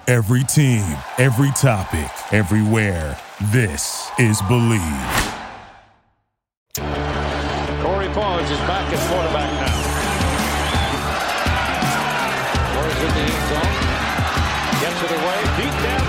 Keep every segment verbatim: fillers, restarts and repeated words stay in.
Every team, every topic, everywhere. This is Believe. Corey Pauls is back at quarterback now. Throws in the end zone. Gets it away. Deep down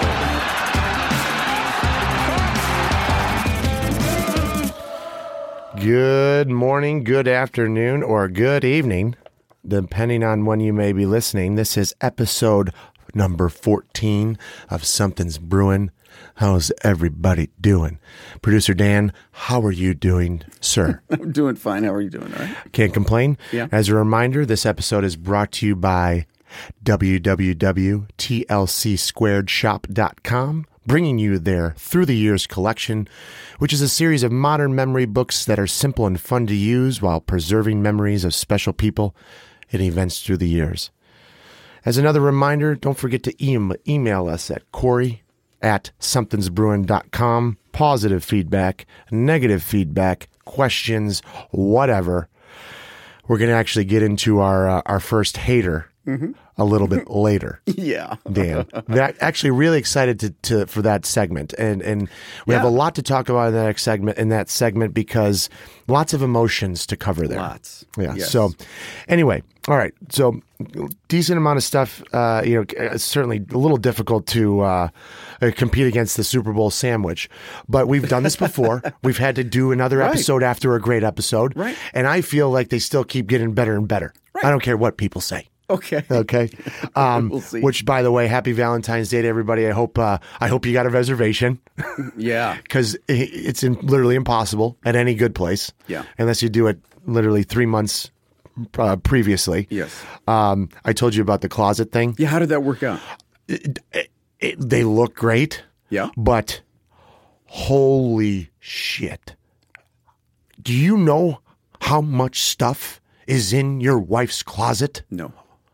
the middle. Good morning, good afternoon, or good evening, depending on when you may be listening. This is episode number fourteen of Something's Brewing. How's everybody doing? Producer Dan, how are you doing, sir? I'm doing fine. How are you doing? All right. Can't complain. Yeah. As a reminder, this episode is brought to you by w w w dot t l c squared shop dot com, bringing you their Through the Years collection, which is a series of modern memory books that are simple and fun to use while preserving memories of special people and events through the years. As another reminder, don't forget to e- email us at Corey at somethingsbrewing dot com. Positive feedback, negative feedback, questions, whatever. We're going to actually get into our uh, our first hater mm-hmm. a little bit later. Yeah. Dan. That actually really excited to, to for that segment. And and we Yeah. have a lot to talk about in that segment in that segment because lots of emotions to cover there. Lots. Yeah. Yes. So anyway, all right. So decent amount of stuff. Uh, you know, it's certainly a little difficult to uh, uh, compete against the Super Bowl sandwich, but we've done this before. We've had to do another Right. episode after a great episode, Right. And I feel like they still keep getting better and better. Right. I don't care what people say. Okay. Okay. Um, We'll see. Which, by the way, happy Valentine's Day to everybody. I hope uh, I hope you got a reservation Yeah. because it's in, literally impossible at any good place. Yeah. Unless you do it literally three months uh, previously. Yes. Um, I told you about the closet thing. Yeah. How did that work out? It, it, they look great. Yeah. But holy shit. Do you know how much stuff is in your wife's closet? No.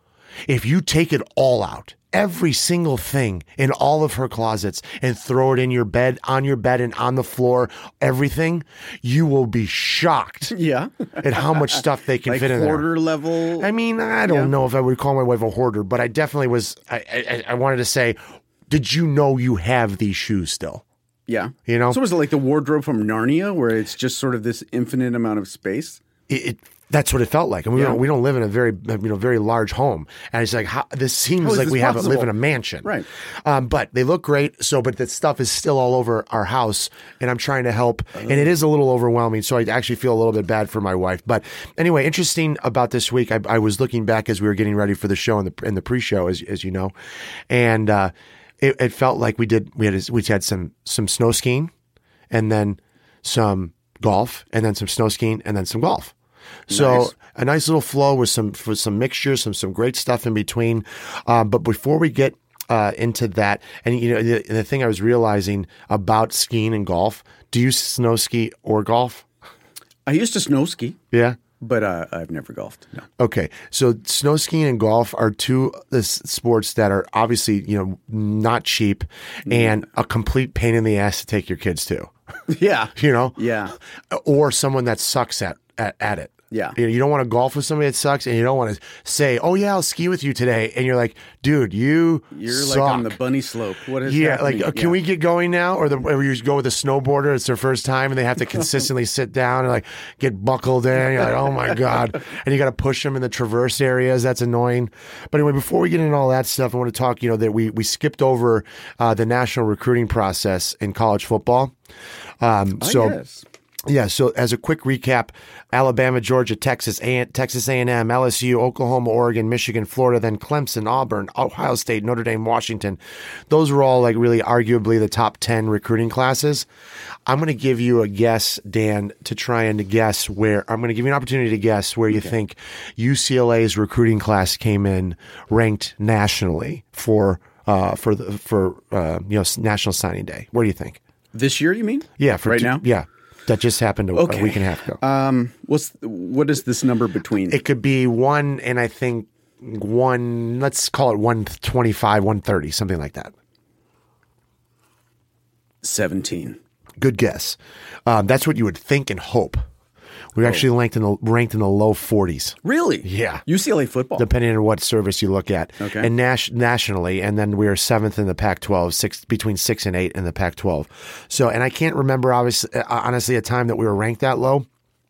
If you take it all out, every single thing in all of her closets and throw it in your bed, on your bed and on the floor, everything, you will be shocked Yeah. at how much stuff they can Like fit in there. hoarder level. I mean, I don't Yeah. know if I would call my wife a hoarder, but I definitely was, I, I, I wanted to say, did you know you have these shoes still? Yeah. You know? So was it like the wardrobe from Narnia where it's just sort of this infinite amount of space? It, it that's what it felt like. And we Yeah. don't we don't live in a very you know very large home, and it's like how, this seems How is like this we have possible? live in a mansion, Right. Um, but they look great. So, but the stuff is still all over our house, and I'm trying to help, and it is a little overwhelming. So I actually feel a little bit bad for my wife. But anyway, interesting about this week. I, I was looking back as we were getting ready for the show and the in the pre-show, as as you know, and uh, it, it felt like we did we had we had some some snow skiing, and then some golf, and then some snow skiing, and then some golf. So Nice. a nice little flow with some with some mixtures, some some great stuff in between. Um, but before we get uh, into that, and you know the, the thing I was realizing about skiing and golf, do you snow ski or golf? I used to snow ski, Yeah. but uh, I've never golfed. No. Okay, so snow skiing and golf are two uh, s- sports that are obviously you know not cheap and a complete pain in the ass to take your kids to. Yeah. You know, Yeah. or someone that sucks at at, at it. Yeah. You know, you don't want to golf with somebody that sucks, and you don't want to say, "Oh yeah, I'll ski with you today," and you're like, "Dude, you You're suck. like on the bunny slope. What is Yeah, happening? like, uh, can we get going now? Or, the, or you just go with a snowboarder, it's their first time, and they have to consistently sit down and like get buckled in. You're like, oh my God. And you got to push them in the traverse areas. That's annoying. But anyway, before we get into all that stuff, I want to talk, you know, that we, we skipped over uh, the national recruiting process in college football. Um, Oh, so, yes. yeah, so as a quick recap, Alabama, Georgia, Texas, A- Texas A and M, L S U, Oklahoma, Oregon, Michigan, Florida, then Clemson, Auburn, Ohio State, Notre Dame, Washington. Those were all like really arguably the top ten recruiting classes. I'm going to give you a guess, Dan, to try and guess where I'm going to give you an opportunity to guess where you think U C L A's recruiting class came in ranked nationally for uh, for the for uh, you know National Signing Day. Where do you think? This year, you mean? Yeah, for right two- now. Yeah, that just happened a, Okay. a week and a half ago. Um, what's what is this number between? It could be one, and I think one. Let's call it one twenty-five, one thirty, something like that. Seventeen. Good guess. Um, that's what you would think and hope. We were actually ranked in the ranked in the low forties. Really? Yeah. U C L A football. Depending on what service you look at. Okay. And nas- nationally, and then we were seventh in the Pac twelve, six, between six and eight in the Pac twelve. So, and I can't remember, obviously, honestly, a time that we were ranked that low.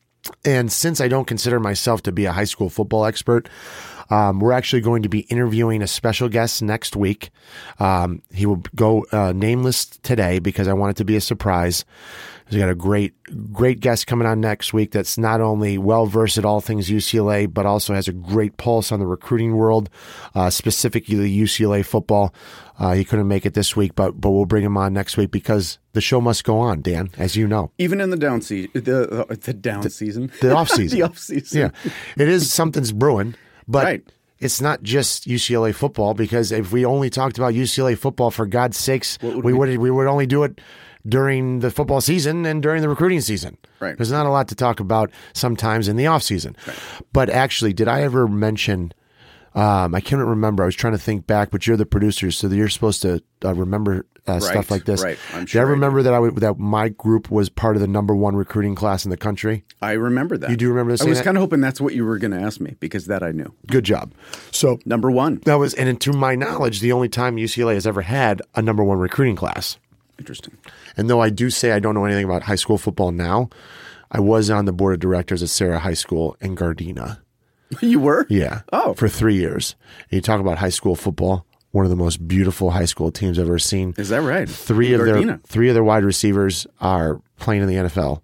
And since I don't consider myself to be a high school football expert, um, we're actually going to be interviewing a special guest next week. Um, he will go uh, nameless today because I want it to be a surprise. We got a great, great guest coming on next week that's not only well-versed at all things U C L A, but also has a great pulse on the recruiting world, uh, specifically U C L A football. Uh, he couldn't make it this week, but but we'll bring him on next week because the show must go on, Dan, as you know. Even in the down season, the, the down the, season, the off season, the off season. Yeah, it is something's brewing, but right. It's not just U C L A football because if we only talked about U C L A football, for God's sakes, would we, we would we would only do it during the football season and during the recruiting season. Right. There's not a lot to talk about sometimes in the off season. Right. But actually, did I ever mention? Um, I can't remember. I was trying to think back, but you're the producer, so you're supposed to uh, remember uh, right. stuff like this. Right. I'm Did sure I remember that I w- that my group was part of the number one recruiting class in the country? I remember that. You do remember saying I was that? kind of hoping that's what you were going to ask me because that I knew. Good job. So number one. That was, and to my knowledge, the only time U C L A has ever had a number one recruiting class. Interesting. And though I do say I don't know anything about high school football now, I was on the board of directors at Sarah High School in Gardena. You were? Yeah. Oh. For three years. And you talk about high school football, one of the most beautiful high school teams I've ever seen. Is that right? Three in of Gardena. their three of their wide receivers are playing in the N F L.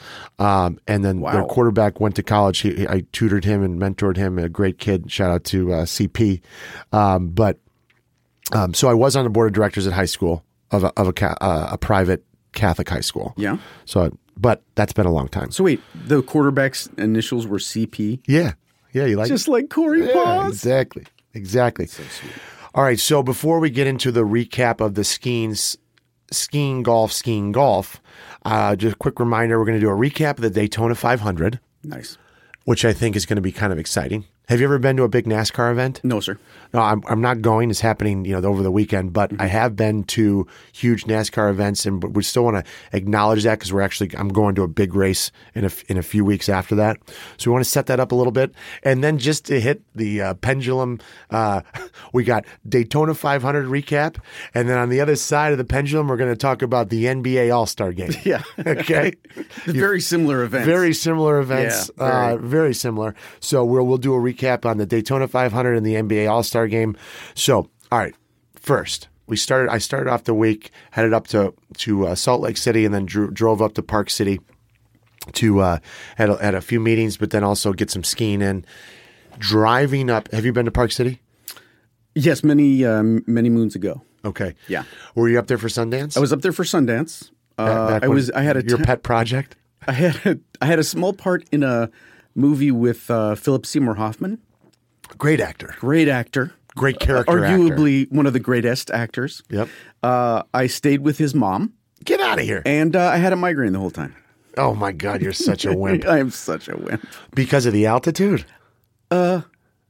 Um, and then wow. their quarterback went to college. He, he, I tutored him and mentored him. A great kid. Shout out to uh, C P. Um, but um, so I was on the board of directors at high school of a, of a, uh, a private Catholic high school. Yeah. So, but that's been a long time. So wait, the quarterback's initials were C P? Yeah. Yeah. You like Just like Corey yeah, Paws? Exactly. Exactly. So sweet. All right. So before we get into the recap of the skiing, skiing, golf, skiing, golf, uh, just a quick reminder, we're going to do a recap of the Daytona five hundred. Nice. Which I think is going to be kind of exciting. Have you ever been to a big NASCAR event? No, sir. No, I'm I'm not going. It's happening, you know, over the weekend. But mm-hmm. I have been to huge NASCAR events, and we still want to acknowledge that because we're actually I'm going to a big race in a in a few weeks after that. So we want to set that up a little bit, and then just to hit the uh, pendulum, uh, we got Daytona five hundred recap, and then on the other side of the pendulum, we're going to talk about the N B A All-Star Game. Yeah. Okay. Very similar events. Very similar events. Yeah, very. Uh, very similar. So we'll we'll do a recap on the Daytona five hundred and the N B A All-Star Game. So, all right. First, we started. I started off the week, headed up to to uh, Salt Lake City, and then drew, drove up to Park City to uh, had a, had a few meetings, but then also get some skiing in. Driving up. Have you been to Park City? Yes, many um, many moons ago. Okay. Yeah. Were you up there for Sundance? I was up there for Sundance. Uh, Back I when- was. I had a your te- pet project. I had a, I had a small part in a movie with uh, Philip Seymour Hoffman. Great actor. Great actor. Great character. Arguably actor. one of the greatest actors. Yep. Uh, I stayed with his mom. Get out of here. And uh, I had a migraine the whole time. Oh my God, you're such a wimp. I am such a wimp. Because of the altitude? Uh,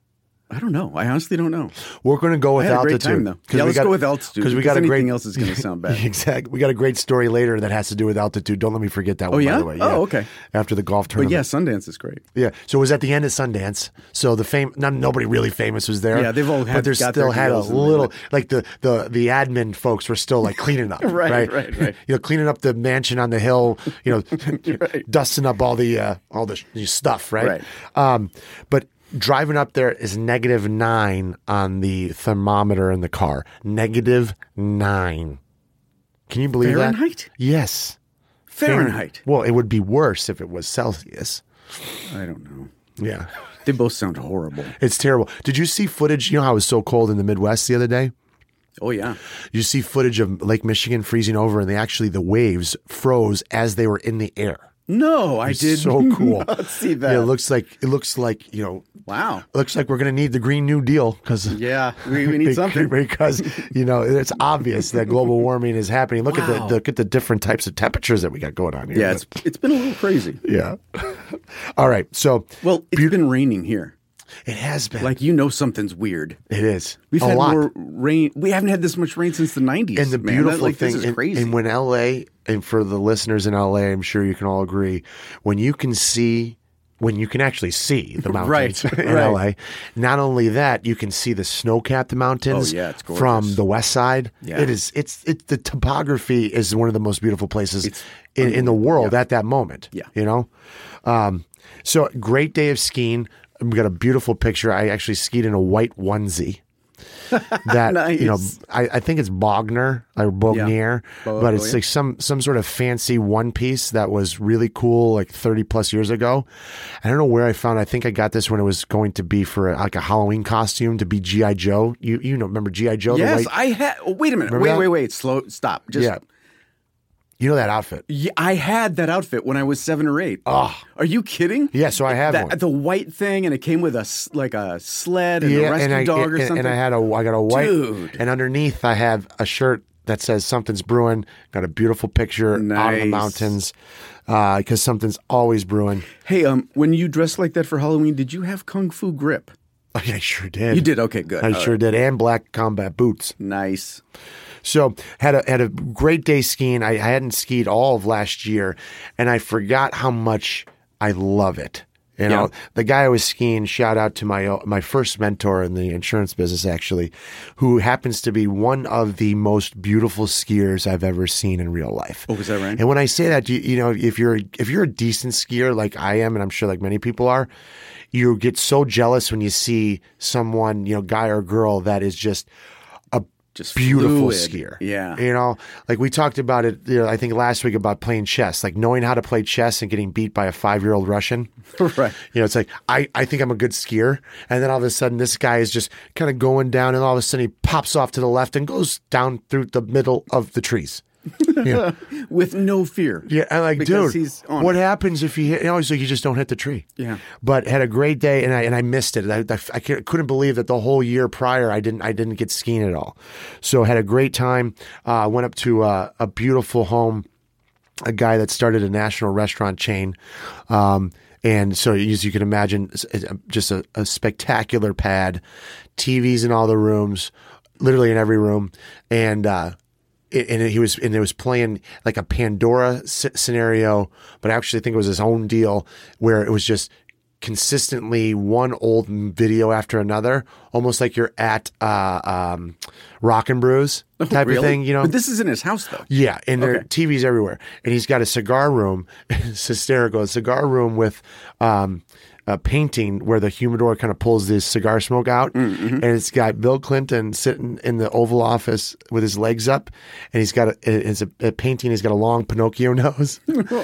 I don't know. I honestly don't know. We're going to go with I had a great altitude. time, though. 'Cause Yeah, we let's got- go with altitude. Because we because got a anything great else is going to sound bad. Exactly. We got a great story later that has to do with altitude. Don't let me forget that one. Oh, yeah? By the way. Oh, okay. After the golf But tournament. yeah, Sundance is great. Yeah. So it was at the end of Sundance. So the fame, not nobody really famous was there. Yeah, they've all had- but there got still their had a deals and little, they- like the, the the admin folks were still like cleaning up. Right, right, right, right. You know, cleaning up the mansion on the hill. You know, Right. dusting up all the uh, all the sh- stuff. Right. Right. Um, but. Driving up there is negative nine on the thermometer in the car. Negative nine. Can you believe that? Fahrenheit? Yes. Fahrenheit. Well, it would be worse if it was Celsius. I don't know. Yeah. They both sound horrible. It's terrible. Did you see footage? You know how it was so cold in the Midwest the other day? Oh, yeah. You see footage of Lake Michigan freezing over, and they actually, the waves froze as they were in the air. No, I It's did so cool. not see that. Yeah, it looks like, it looks like, you know, Wow. it looks like we're going to need the Green New Deal because Yeah, we, we need something. because you know it's obvious that global warming is happening. Look Wow. at the, the look at the different types of temperatures that we got going on here. Yeah, it's it's been a little crazy. yeah. All right, so Well, it's been raining here. it has been Like, you know something's weird. it is We've a had lot. more rain. We haven't had this much rain since the nineties. And the man. beautiful That, like, thing, this is and, crazy. and when L A, and for the listeners in L A, I'm sure you can all agree, when you can see when you can actually see the mountains Right, in right. L A. Not only that, you can see the snow-capped mountains Oh, yeah, it's gorgeous. from the west side. Yeah. It is. It's. It. The topography is one of the most beautiful places It's in, in the world yeah. at that moment. Yeah. You know. Um, so great day of skiing. We got a beautiful picture. I actually skied in a white onesie. That Nice. you know, I, I think it's Bogner or Bognier, Bo- but oh, it's yeah. like some some sort of fancy one piece that was really cool, like thirty plus years ago. I don't know where I found it. I think I got this when it was going to be for a, like a Halloween costume to be G I Joe. You you know, remember G I Joe? Yes, the white, I had. Oh, wait a minute. Remember Wait, that? wait, wait. Slow. Stop. Just. yeah. You know that outfit? Yeah, I had that outfit when I was seven or eight. Oh. Are you kidding? Yeah, so I have that, one. The white thing, and it came with a s- like a sled and a Yeah, rescue and I dog or and, something. and I had a I got a white, Dude. and underneath I have a shirt that says something's brewing. Got a beautiful picture out of the Nice. mountains because something's always brewing. Hey, um, when you dressed like that for Halloween, did you have kung fu grip? Oh, yeah, I sure did. You did. Okay, good. I All sure right. did, and black combat boots. Nice. So had a had a great day skiing. I, I hadn't skied all of last year, and I forgot how much I love it. You know, Yeah. the guy I was skiing. Shout out to my my first mentor in the insurance business, actually, who happens to be one of the most beautiful skiers I've ever seen in real life. Oh, is that right? And when I say that, you, you know, if you're if you're a decent skier like I am, and I'm sure like many people are, you get so jealous when you see someone, you know, guy or girl that is just a Just beautiful fluid. skier. Yeah. You know, like we talked about it, you know, I think last week about playing chess, like knowing how to play chess and getting beat by a five-year-old Russian. Right. You know, it's like, I, I think I'm a good skier. And then all of a sudden, this guy is just kind of going down, and all of a sudden he pops off to the left and goes down through the middle of the trees. Yeah. With no fear. Yeah, I'm like, Because dude, he's on what it. happens if you hit? You know, it's like you just don't hit the tree. Yeah. But had a great day, and I and I missed it. I, I, I couldn't believe that the whole year prior I didn't I didn't get skiing at all. So had a great time. Uh, went up to uh, a beautiful home, a guy that started a national restaurant chain. Um, and so, as you can imagine, it's- it's just a, a spectacular pad, T Vs in all the rooms, literally in every room, and. Uh, and he was and it was playing like a Pandora s- scenario, but I actually think it was his own deal where it was just consistently one old video after another, almost like you're at uh, um, Rock and Brews type Really? of thing, you know. But this is in his house, though. Yeah, and there are Okay. T Vs everywhere, and he's got a cigar room. It's hysterical. A cigar room with um, a painting where the humidor kind of pulls this cigar smoke out, Mm-hmm. and it's got Bill Clinton sitting in the Oval Office with his legs up, and he's got a, it's a, a painting. He's got a long Pinocchio nose,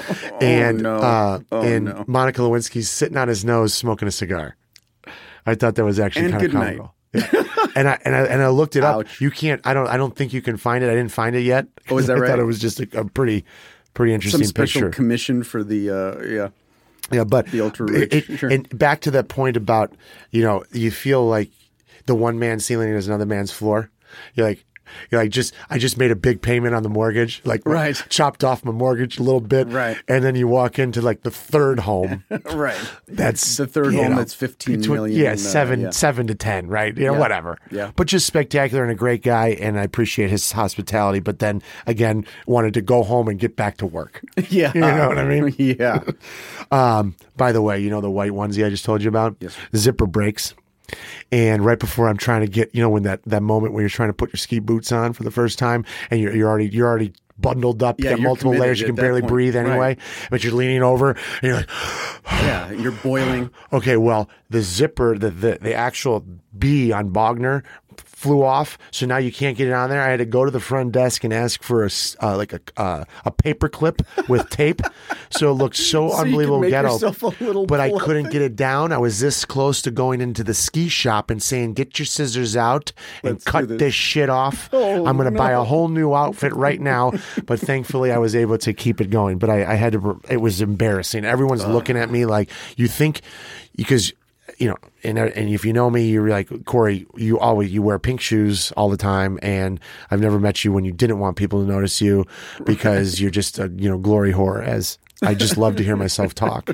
and no. uh, Oh, and no. Monica Lewinsky's sitting on his nose smoking a cigar. I thought that was actually And kind of good night. comical. Yeah. and I and I and I looked it up. Ouch. You can't. I don't. I don't think you can find it. I didn't find it yet. Oh, is that I right? thought it was just a, a pretty, pretty interesting Some special picture. commission for the, uh, yeah. Yeah, but The ultra-rich, it- sure. and back to that point about, you know, you feel like the one man's ceiling is another man's floor. You're like, you're like, just I just made a big payment on the mortgage, like Right. chopped off my mortgage a little bit, Right. And then you walk into like the third home. Right. That's The third you home know, that's fifteen between- million, Yeah, uh, seven, yeah. seven to ten, right? You know, Yeah. whatever. Yeah. But just spectacular and a great guy, and I appreciate his hospitality. But then again, wanted to go home and get back to work. Yeah. You know what I mean? Yeah. Um, by the way, you know the white onesie I just told you about? Yes. Zipper breaks. And right before I'm trying to get, you know, when that, that moment when you're trying to put your ski boots on for the first time and you're, you're already, you're already bundled up, Yeah, you got you're multiple committed layers, you at can that barely point. breathe anyway, Right. but you're leaning over and you're like, Yeah. You're boiling. okay, well, the zipper, the, the, the actual B on Bogner flew off, so now you can't get it on there. I had to go to the front desk and ask for a s- uh, like a uh, a paper clip with tape, so it looked so, So you could unbelievable make ghetto. yourself a little But I pull-up couldn't thing. get it down. I was this close to going into the ski shop and saying, "Get your scissors out and Let's do cut this." this shit off. Oh, I'm going to buy a no. whole new outfit right now." But thankfully, I was able to keep it going. But I, I had to. It was embarrassing. Everyone's looking at me like you think because. You know, and and if you know me, you're like, Corey, you always you wear pink shoes all the time, and I've never met you when you didn't want people to notice you because you're just a you know glory whore. As I just love to hear myself talk.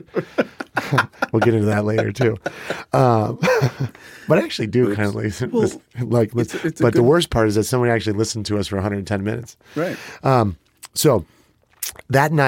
We'll get into that later too. Um, but I actually do kind of like, Well, like it's a- it's a but the good- worst part is that somebody actually listened to us for one hundred ten minutes. Right. So that night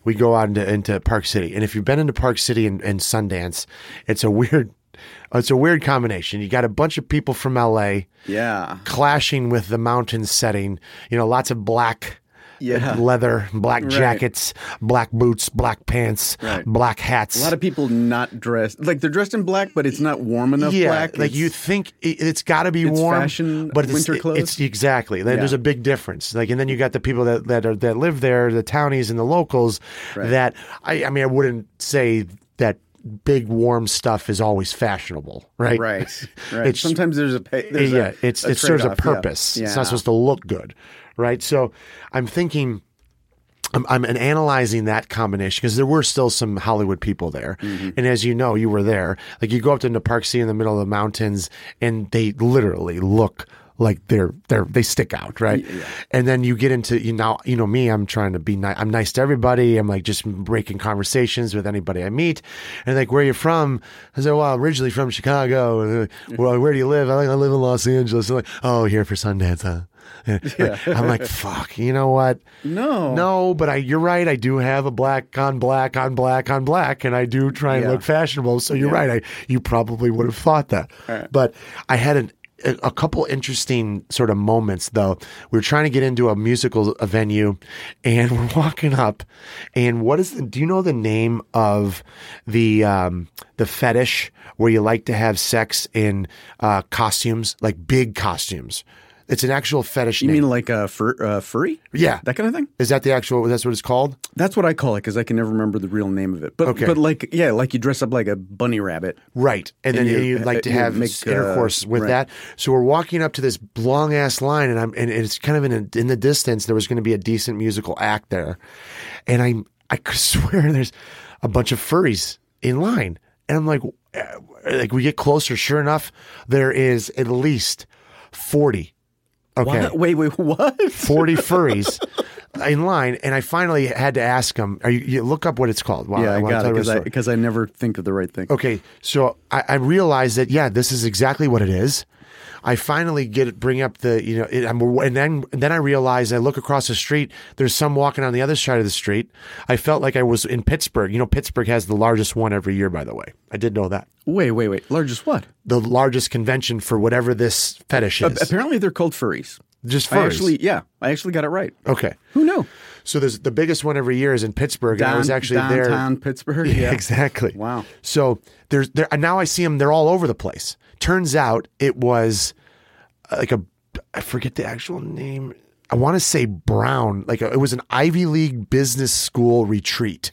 we go out into, into Park City. And if you've been into Park City and, and Sundance, it's a weird, it's a weird combination. You got a bunch of people from L A Yeah. clashing with the mountain setting, you know, lots of black Yeah. leather, black Right. jackets, black boots, black pants, Right. black hats. A lot of people not dressed like they're dressed in black, but it's not warm enough yeah, black. like It's- you think it, it's got to be it's warm, fashion but it's, winter it- clothes. It's exactly. Like, Yeah. There's a big difference. Like, and then you got the people that that are that live there, the townies and the locals. Right. That I, I mean, I wouldn't say that big warm stuff is always fashionable, right? Right. Right. It's- Sometimes there's a pay, there's yeah, a, it's a it serves a trade-off. Yeah. purpose. Yeah. It's not supposed to look good, right? So I'm thinking. I'm, I'm analyzing that combination because there were still some Hollywood people there. Mm-hmm. And as you know, you were there. Like you go up into Park City in the middle of the mountains and they literally look like they're, they're, they stick out. Right. Yeah. And then you get into, you know, you know me, I'm trying to be nice. I'm nice to everybody. I'm like just breaking conversations with anybody I meet. And like, where are you from? I said, well, originally from Chicago. And, uh, well, where do you live? I like, I live in Los Angeles. I'm like, oh, here for Sundance, huh? Yeah. I'm like, fuck, you know what? No. No, but I, you're right. I do have a black on black on black on black, and I do try and Yeah. look fashionable. So you're Yeah. right. I, you probably would have thought that. Right. But I had an, a, a couple interesting sort of moments, though. We were trying to get into a musical a venue, and we're walking up, and what is the, do you know the name of the um, the fetish where you like to have sex in uh, costumes, like big costumes? It's an actual fetish You name. mean like a fur, uh, furry? Yeah. That kind of thing? Is that the actual, that's what it's called? That's what I call it because I can never remember the real name of it. But Okay. but like yeah, like you dress up like a bunny rabbit. Right. And, And then you- you'd like to you have make, intercourse uh, with right. that. So we're walking up to this long ass line and I'm, and it's kind of in a, in the distance, there was going to be a decent musical act there. And I, I could swear there's a bunch of furries in line. And I'm like, eh, like we get closer. Sure enough, there is at least forty. Okay. What? Wait, wait, what? forty furries in line, and I finally had to ask him. Are you, you look up what it's called? Wow, Yeah, I wanna got tell it you a because I story. because I never think of the right thing. Okay, so I, I realized that yeah, this is exactly what it is. I finally get it, bring up the you know, it, I'm, and then and then I realize I look across the street. There's some walking on the other side of the street. I felt like I was in Pittsburgh. You know, Pittsburgh has the largest one every year. By the way, I did know that. Wait, wait, wait. Largest what? The largest convention for whatever this fetish is. Apparently, they're called furries. Just I furries. actually, yeah, I actually got it right. Okay. Who knew? So there's the biggest one every year is in Pittsburgh, and I Down- was actually there. downtown Pittsburgh. Yeah, Yeah, exactly. Wow. So there's there and now I see them. They're all over the place. Turns out it was like a I forget the actual name. I want to say Brown. Like a, it was an Ivy League business school retreat.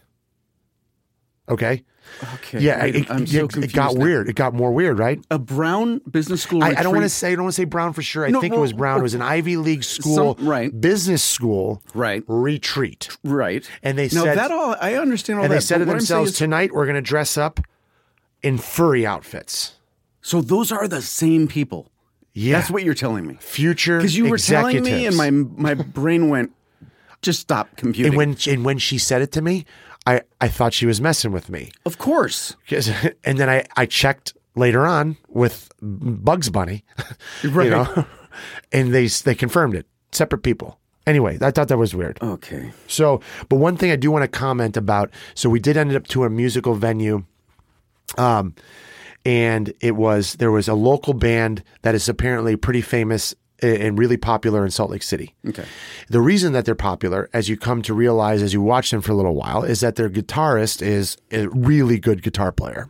Okay. Okay. Yeah. wait, it, I'm it- so it confused got now. weird. It got more weird, right? A Brown business school. I, I don't want to retreat? say I don't want to say Brown for sure. I No, think it well, was Brown. It was an Ivy League school, Some- right. business school, Right. retreat. Right. And they now said- that all I understand all And that. they said to but what I'm saying themselves, is- tonight we're going to dress up in furry outfits. so those are the same people. Yeah. That's what you're telling me. Future Because you were telling executives. me, and my my brain went, just stop computing. And when and when she said it to me, I, I thought she was messing with me. of course. 'Cause- And then I, I checked later on with Bugs Bunny, Right. you know, and they they confirmed it. Separate people. Anyway, I thought that was weird. Okay. So, but one thing I do want to comment about. So we did end up to a musical venue. Um, and it was there was a local band that is apparently pretty famous and really popular in Salt Lake City. Okay. The reason that they're popular, as you come to realize as you watch them for a little while, is that their guitarist is a really good guitar player.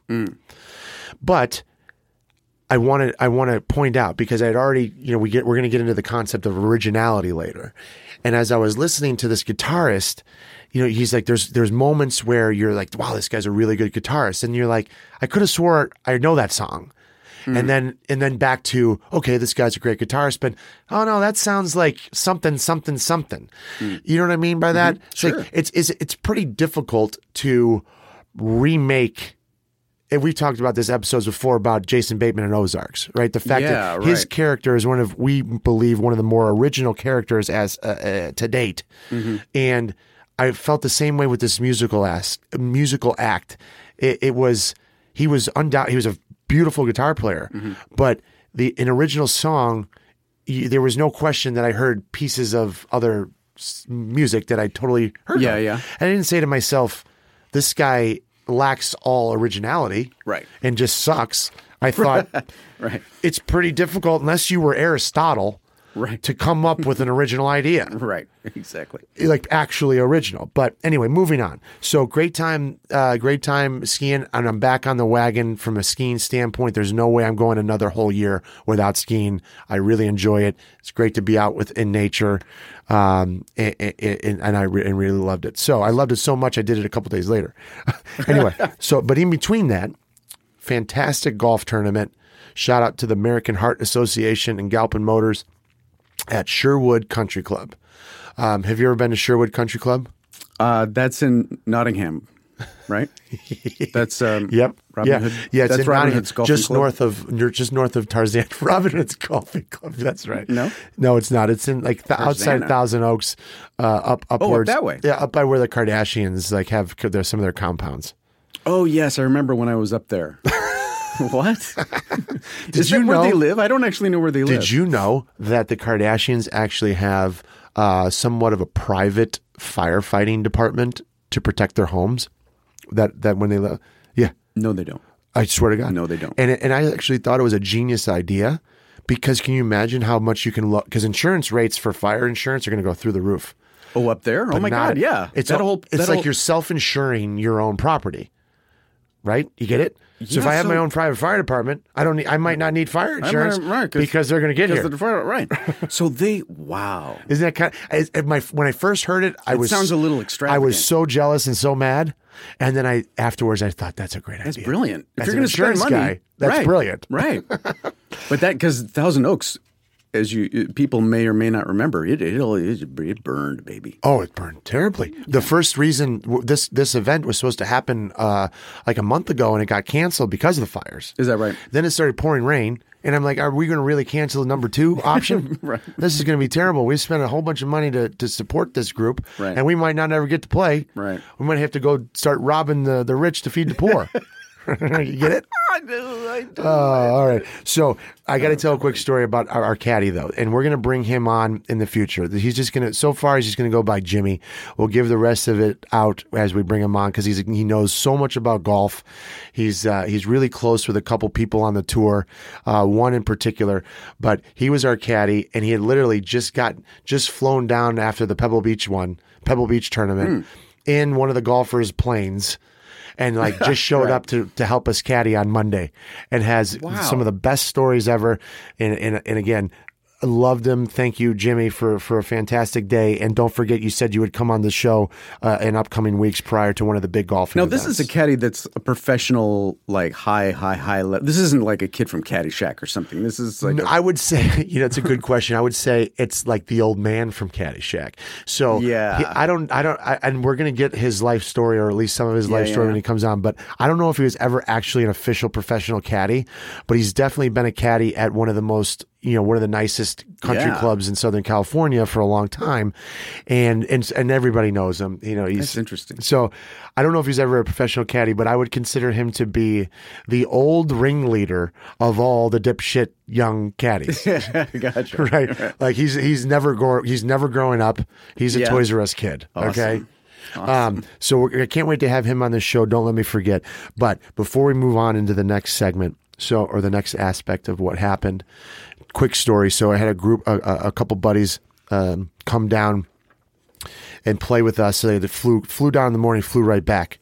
But I want to I want to point out because I'd already you know we get we're going to get into the concept of originality later, and as I was listening to this guitarist, you know he's like there's there's moments where you're like wow this guy's a really good guitarist, and you're like I could have swore I know that song. And then, and then back to, okay, this guy's a great guitarist, but oh no, that sounds like something, something, something. You know what I mean by that? It's Sure. like, it's, it's, it's pretty difficult to remake. And we've talked about this episodes before about Jason Bateman and Ozarks, right? The fact Yeah, that his right. character is one of, we believe, one of the more original characters as uh, uh, to date. And I felt the same way with this musical act. Musical act. It, it was, he was undoubted, he was a beautiful guitar player, but the an original song, y there was no question that I heard pieces of other s- music that I totally heard Yeah, of. yeah. And I didn't say to myself, this guy lacks all originality Right. and just sucks. I thought Right. it's pretty difficult unless you were Aristotle Right. to come up with an original idea. Right. Exactly. Like actually original. But anyway, moving on. So great time, uh, great time skiing, and I'm back on the wagon from a skiing standpoint. There's no way I'm going another whole year without skiing. I really enjoy it. It's great to be out with in nature, um, and, and, and I re- and really loved it. So I loved it so much I did it a couple days later. Anyway, so but in between that, fantastic golf tournament. Shout out to the American Heart Association and Galpin Motors at Sherwood Country Club. Um, have you ever been to Sherwood Country Club? Uh, that's in Nottingham, right? That's um, Yep. Robin yeah. Hood. Yeah, it's that's in Robin Nottingham, Hood's golfing just club. north of you're just north of Tarzan. Robin Hood's golfing club. That's right. No? no, it's not. It's in like the outside Tarzana. Thousand Oaks, uh, up upwards. that way. Yeah, up by where the Kardashians like have there's some of their compounds. Oh yes, I remember when I was up there. What? Did Is you that where know? they live? I don't actually know where they live. Did you know that the Kardashians actually have uh, somewhat of a private firefighting department to protect their homes? That that when they live, yeah. No, they don't. I swear to God. No, they don't. And and I actually thought it was a genius idea because can you imagine how much you can look? Because insurance rates for fire insurance are going to go through the roof. Oh, up there? But Oh my not- God! Yeah, it's that a- whole. It's that like whole- you're self-insuring your own property, right? You get it? So if Yeah, I have my so- own private fire department, I don't need. I might not need fire I insurance might- right, 'cause- because they're going to get because here. the fire- right. So they. Wow. Isn't that kind of, as, my, when I first heard it, I It was sounds a little I extravagant. was so jealous and so mad, and then I afterwards I thought that's a great That's idea. brilliant. If As you're an going to spend insurance money, guy, that's right, brilliant. right? But that because Thousand Oaks, as you people may or may not remember, it it, it burned, baby. Oh, it burned terribly. The first reason w- this this event was supposed to happen uh, like a month ago, and it got canceled because of the fires. Is that right? Then it started pouring rain, and I'm like, "Are we going to really cancel the number two option? Right. This is going to be terrible. We spent a whole bunch of money to, to support this group, Right. and we might not ever get to play. Right. We might have to go start robbing the, the rich to feed the poor. You get it? I do. I do. Uh, all right. So I got to tell a quick story about our, our caddy, though, and we're going to bring him on in the future. He's just going to, so far, he's just going to go by Jimmy. We'll give the rest of it out as we bring him on because he's he knows so much about golf. He's uh, he's really close with a couple people on the tour, uh, one in particular. But he was our caddy, and he had literally just got just flown down after the Pebble Beach one, Pebble Beach tournament, in one of the golfers' planes. And like just showed Right. up to, to help us caddy on Monday, and has Wow. some of the best stories ever. And and, and again, I loved him. Thank you, Jimmy, for, for a fantastic day. And don't forget, you said you would come on the show uh, in upcoming weeks prior to one of the big golfing Now, events. this is a caddy that's a professional, like high, high, high level. This isn't like a kid from Caddyshack or something. This is like. No, a- I would say, you know, it's a good question. I would say it's like the old man from Caddyshack. So Yeah. he, I don't, I don't, I, and we're going to get his life story, or at least some of his Yeah, life story yeah. when he comes on. But I don't know if he was ever actually an official professional caddy, but he's definitely been a caddy at one of the most, you know, one of the nicest country Yeah. clubs in Southern California for a long time. And, and, and everybody knows him, you know, he's That's interesting. So I don't know if he's ever a professional caddy, but I would consider him to be the old ringleader of all the dipshit young caddies. Gotcha. Right. Like he's he's never grow, he's never growing up. He's a Yeah. Toys R Us kid. Okay. Awesome. Um, so we're, I can't wait to have him on the show. Don't let me forget. But before we move on into the next segment, so or the next aspect of what happened, quick story. So I had a group, a, a a couple buddies um, come down and play with us. So they flew flew down in the morning, flew right back.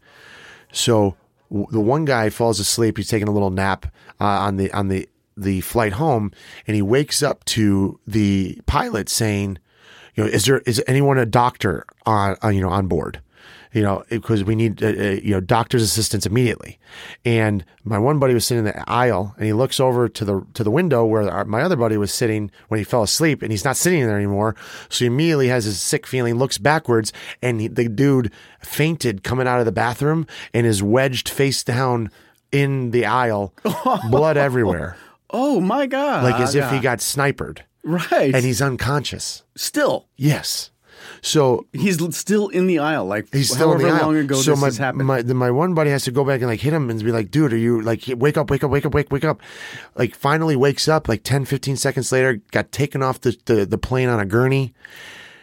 So w- the one guy falls asleep. He's taking a little nap uh, on the on the the flight home, and he wakes up to the pilot saying, "You know, is there is anyone a doctor on, on you know on board?" You know, because we need uh, uh, you know doctor's assistance immediately. And my one buddy was sitting in the aisle, and he looks over to the to the window where our, my other buddy was sitting when he fell asleep, and he's not sitting there anymore. So he immediately has his sick feeling, looks backwards, and he, the dude fainted coming out of the bathroom and is wedged face down in the aisle, blood everywhere, Oh my God! like as if he got snipered, right, and he's unconscious. still Yes. So he's l- still in the aisle. Like he's still however in the aisle. long ago so this my, has happened. My, then my one buddy has to go back and like hit him and be like, dude, are you like, wake up, wake up, wake up, wake, wake up. Like finally wakes up like ten, fifteen seconds later, got taken off the, the, the plane on a gurney.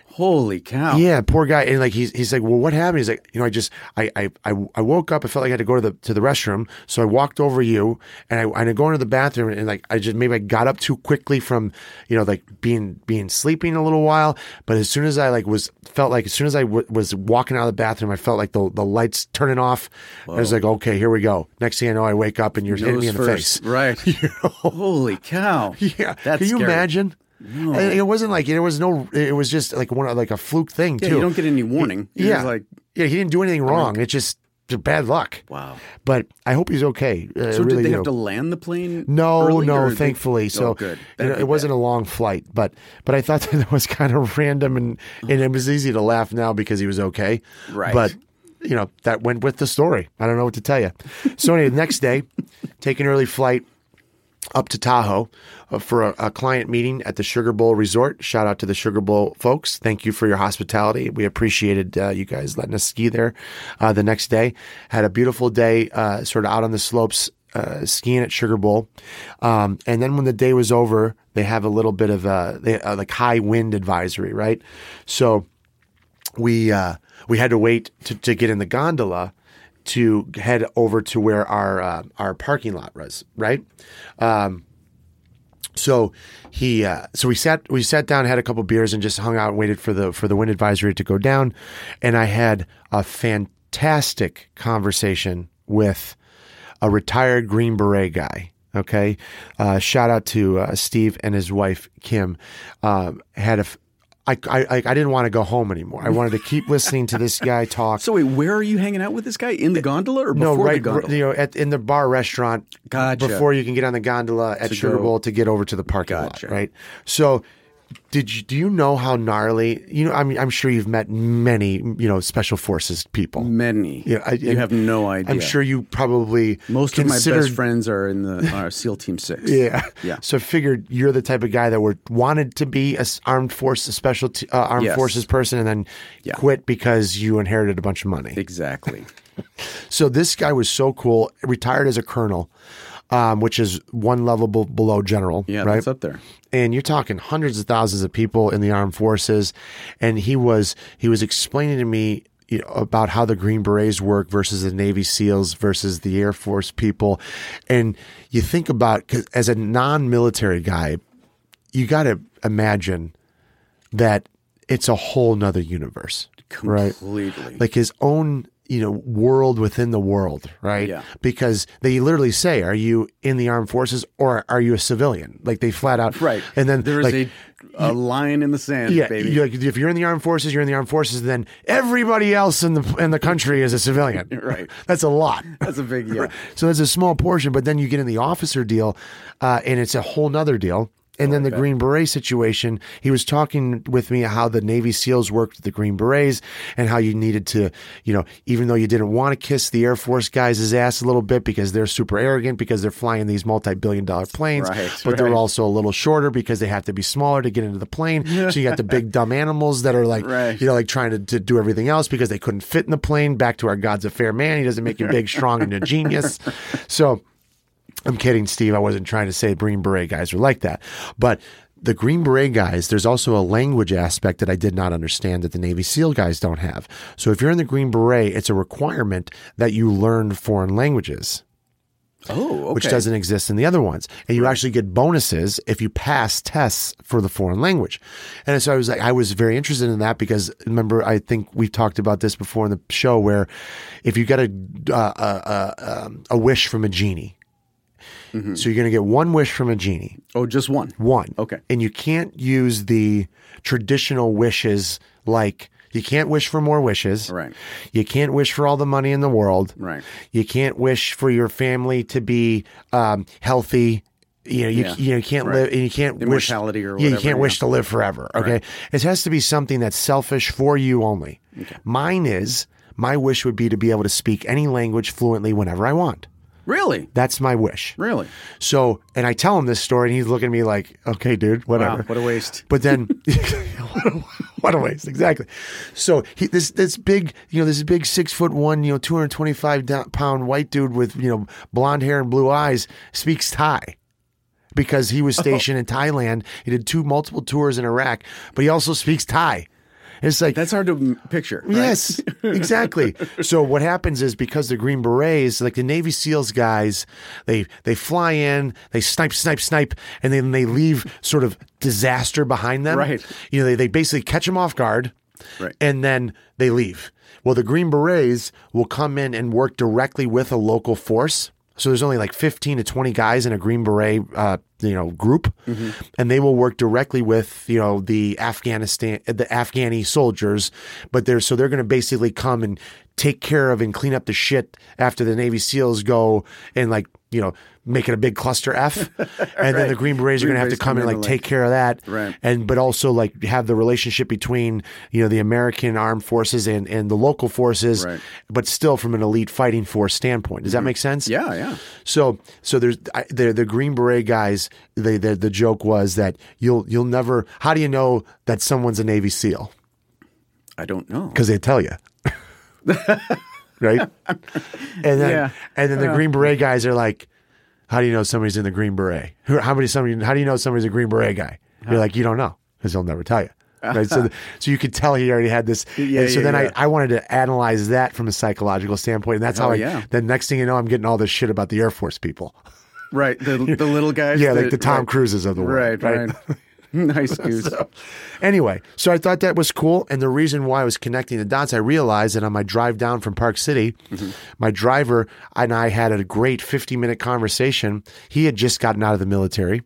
Holy cow. Yeah, poor guy. And like he's he's like, well, what happened? He's like, you know, I just I I I I woke up. I felt like I had to go to the to the restroom, so I walked over you, and I I go into the bathroom, and like I just maybe I got up too quickly from, you know, like being being sleeping a little while. But as soon as I like was felt like as soon as I w- was walking out of the bathroom, I felt like the the lights turning off. I was like, okay, here we go. Next thing I know, I wake up and you're hitting me in the first. face. Right. You know? Holy cow. Yeah. That's Can you scary. imagine? No. And it wasn't like there was no. It was just like one like a fluke thing Yeah, too. you don't get any warning. He- You're yeah, just like, yeah, he didn't do anything wrong. It's just bad luck. wow. But I hope he's okay. Uh, So really did they do. have to land the plane? No, early, no, or they- thankfully. So oh, good. you know, That'd be it wasn't bad. a long flight, but but I thought that was kind of random, and and it was easy to laugh now because he was okay. Right. But you know that went with the story. I don't know what to tell you. So anyway, the next day, take an early flight up to Tahoe uh, for a, a client meeting at the Sugar Bowl Resort. Shout out to the Sugar Bowl folks. Thank you for your hospitality. We appreciated uh, you guys letting us ski there uh, the next day. Had a beautiful day uh, sort of out on the slopes uh, skiing at Sugar Bowl. Um, and then when the day was over, they have a little bit of a they, uh, like high wind advisory, right? So we uh, we had to wait to, to get in the gondola to head over to where our uh, our parking lot was, right? Um, so he, uh, so we sat we sat down, had a couple beers, and just hung out and waited for the for the wind advisory to go down. And I had a fantastic conversation with a retired Green Beret guy. Okay, uh, shout out to uh, Steve and his wife Kim. Um, had a I, I, I didn't want to go home anymore. I wanted to keep listening to this guy talk. So wait, where are you hanging out with this guy? In the gondola or No, before right, the gondola? you know, at, in the bar restaurant Gotcha. before you can get on the gondola at To Sugar go- Bowl to get over to the parking Gotcha. lot, right? So, did you do you know how gnarly? You know, I mean, I'm sure you've met many, you know, special forces people. Many. Yeah, I- you and have no idea. I'm sure you probably Most of my considered, best friends are in the uh, SEAL Team Six. Yeah, Yeah. So I figured you're the type of guy that were wanted to be a s- armed force, a special t- uh, armed Yes. forces person, and then Yeah. quit because you inherited a bunch of money. Exactly. So this guy was so cool. Retired as a colonel, um, which is one level b- below general. Yeah, right? that's up there. And you're talking hundreds of thousands of people in the armed forces, and he was he was explaining to me, you know, about how the Green Berets work versus the Navy SEALs versus the Air Force people. And you think about, 'cause as a non-military guy, you got to imagine that it's a whole nother universe, right? Completely. Like his own, you know, world within the world, right? Yeah. Because they literally say, "Are you in the armed forces or are you a civilian?" Like they flat out, Right. And then There is like, a, a line in the sand, yeah, baby. you're like, if you're in the armed forces, you're in the armed forces. Then everybody else in the in the country is a civilian. Right. That's a lot. That's a big, yeah. So that's a small portion, but then you get in the officer deal, uh, and it's a whole nother deal. And then the Green Beret situation, he was talking with me how the Navy SEALs worked with the Green Berets and how you needed to, you know, even though you didn't want to kiss the Air Force guys' ass a little bit because they're super arrogant because they're flying these multi-billion dollar planes, Right, but they're right. also a little shorter because they have to be smaller to get into the plane. So you got the big dumb animals that are like, Right. you know, like trying to, to do everything else because they couldn't fit in the plane. Back to our God's a fair man. He doesn't make you big, strong, and a genius. So I'm kidding, Steve. I wasn't trying to say Green Beret guys are like that. But the Green Beret guys, there's also a language aspect that I did not understand that the Navy SEAL guys don't have. So if you're in the Green Beret, it's a requirement that you learn foreign languages, Oh, okay. which doesn't exist in the other ones. And you actually get bonuses if you pass tests for the foreign language. And so I was like, I was very interested in that because remember, I think we've talked about this before in the show where if you get a, uh, a, a, um, a wish from a genie, Mm-hmm. so you're going to get one wish from a genie. Oh, just one. One. Okay. And you can't use the traditional wishes like you can't wish for more wishes. Right. You can't wish for all the money in the world. Right. You can't wish for your family to be um, healthy. You know, you, Yeah. you, know, you can't Right. live and you can't wish Immortality or Yeah, you whatever, can't wish yeah. to live forever. Okay. Right. It has to be something that's selfish for you only. Mine is my wish would be to be able to speak any language fluently whenever I want. Really? That's my wish. Really? So, and I tell him this story, and he's looking at me like, "Okay, dude, whatever." Wow, what a waste. But then, what, a, what a waste, exactly. So he, this this big, you know, this big six foot one, you know, two hundred twenty five pound white dude with you know blonde hair and blue eyes speaks Thai because he was stationed in Thailand. He did two multiple tours in Iraq, but he also speaks Thai. It's like That's hard to m- picture. Right? Yes, exactly. So what happens is because the Green Berets, like the Navy SEALs guys, they they fly in, they snipe, snipe, snipe, and then they leave sort of disaster behind them. Right. You know, they, they basically catch them off guard, Right. and then they leave. Well, the Green Berets will come in and work directly with a local force. So there's only like fifteen to twenty guys in a Green Beret, uh, you know, group, mm-hmm. and they will work directly with, you know, the Afghanistan, the Afghani soldiers. But they're so they're going to basically come and take care of and clean up the shit after the Navy SEALs go and like, you know, make it a big cluster F, and right. then the Green Berets are going to have to come and like take care of that, right. and but also like have the relationship between, you know, the American armed forces and, and the local forces, right. but still from an elite fighting force standpoint. Does that make sense? Yeah, yeah. So so there's I, the the Green Beret guys. They, the the joke was that you'll you'll never. How do you know that someone's a Navy SEAL? I don't know. Because they tell you. Right? And then Yeah. and then the Yeah. Green Beret guys are like, how do you know somebody's in the Green Beret? Who, how many somebody? How do you know somebody's a Green Beret guy? You're like, you don't know because he'll never tell you. Right? So, the, so you could tell he already had this. Yeah, and so yeah, then yeah. I, I wanted to analyze that from a psychological standpoint, and that's how Oh, I. yeah. Then next thing you know, I'm getting all this shit about the Air Force people. Right. The the little guys. Yeah, like that- the Tom right. Cruises of the world. Right, right. Nice goose. So, anyway, so I thought that was cool. And the reason why I was connecting the dots, I realized that on my drive down from Park City, mm-hmm. my driver and I had a great fifty minute conversation. He had just gotten out of the military.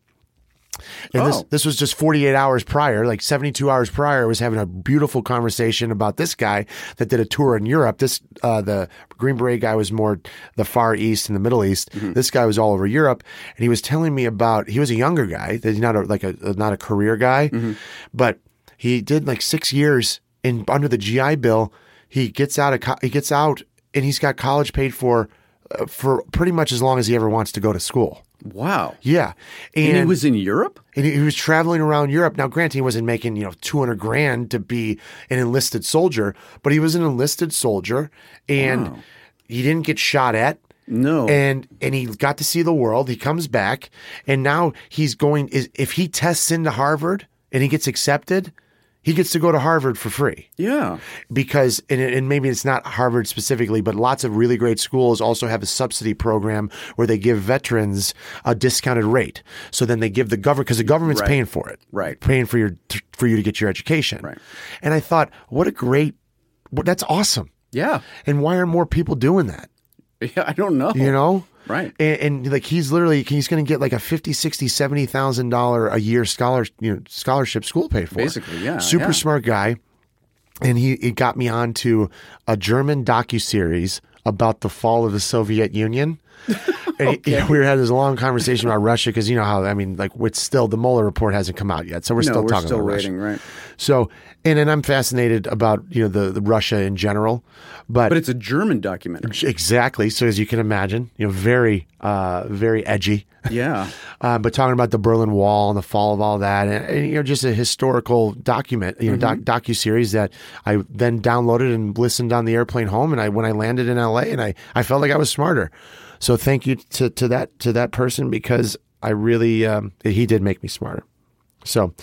And Oh. this this was just forty-eight hours prior, like seventy-two hours prior. I was having a beautiful conversation about this guy that did a tour in Europe. This uh, the Green Beret guy was more the Far East and the Middle East. Mm-hmm. This guy was all over Europe, and he was telling me about. He was a younger guy. He's not a, like a not a career guy, mm-hmm. but he did like six years in under the G I Bill. He gets out of co- he gets out, and he's got college paid for uh, for pretty much as long as he ever wants to go to school. Wow. Yeah. And, And he was in Europe? and he, he was traveling around Europe. Now, granted, he wasn't making, you know, two hundred grand to be an enlisted soldier, but he was an enlisted soldier and Wow. he didn't get shot at. No. And and he got to see the world. He comes back and now he's going, is if he tests into Harvard and he gets accepted, he gets to go to Harvard for free. Yeah. Because, and, and maybe it's not Harvard specifically, but lots of really great schools also have a subsidy program where they give veterans a discounted rate. So then they give the government, because the government's Right. paying for it, Right. Paying for your for you to get your education. Right. And I thought, what a great, what, that's awesome. Yeah. And why are more people doing that? Yeah, I don't know. You know? Right. And, and like he's literally he's going to get like a fifty, sixty, seventy thousand dollar a year scholar you know scholarship school paid for. Basically, yeah, Super yeah. smart guy, and he it got me onto a German docuseries about the fall of the Soviet Union. And he- you know, we had this long conversation about Russia because you know how I mean like it's still the Mueller report hasn't come out yet, so we're No, still we're talking still about waiting, Russia. right? So and and I'm fascinated about you know the, the Russia in general, but But it's a German documentary. exactly. So as you can imagine, you know, very, uh, very edgy. Yeah. Uh, but talking about the Berlin Wall and the fall of all that, and, and you know, just a historical document, you know, Mm-hmm. doc, docu-series that I then downloaded and listened on the airplane home. And I when I landed in L A, and I, I felt like I was smarter. So thank you to to that to that person because I really um, he did make me smarter. So,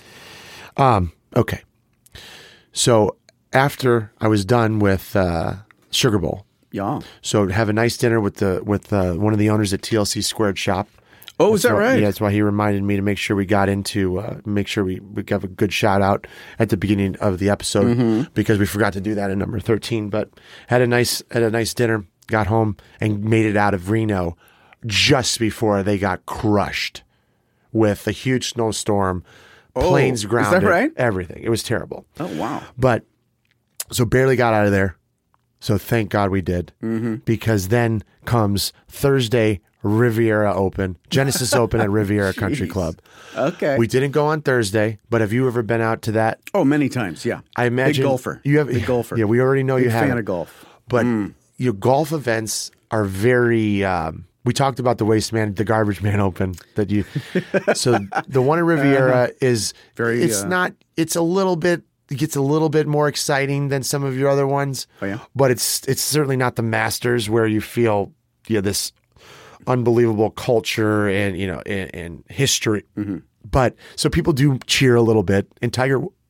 um, okay. So after I was done with uh, Sugar Bowl. Yeah. So have a nice dinner with the with uh, one of the owners at T L C Squared Shop. Oh, is that So, right? Yeah, that's why he reminded me to make sure we got into uh, make sure we we got a good shout out at the beginning of the episode Mm-hmm. because we forgot to do that in number thirteen. But had a nice had a nice dinner, got home and made it out of Reno just before they got crushed with a huge snowstorm, Oh, planes is that grounded, right? everything. It was terrible. Oh, wow. But so barely got out of there. So thank God we did Mm-hmm. because then comes Thursday Riviera Open, Genesis Open at Riviera Country Jeez. Club. Okay. We didn't go on Thursday, but have you ever been out to that? oh, many times. Yeah. I imagine Big golfer. You have Big golfer. Yeah, we already know Big you have. fan of golf. But your golf events are very. Um, we talked about the Waste Man, the Garbage Man Open that you. So the one in Riviera is Very, It's uh, not. It's a little bit. It gets a little bit more exciting than some of your other ones. Oh, yeah? But it's it's certainly not the Masters where you feel you know, this unbelievable culture and you know and, and history. Mm-hmm. But so people do cheer a little bit, and Tiger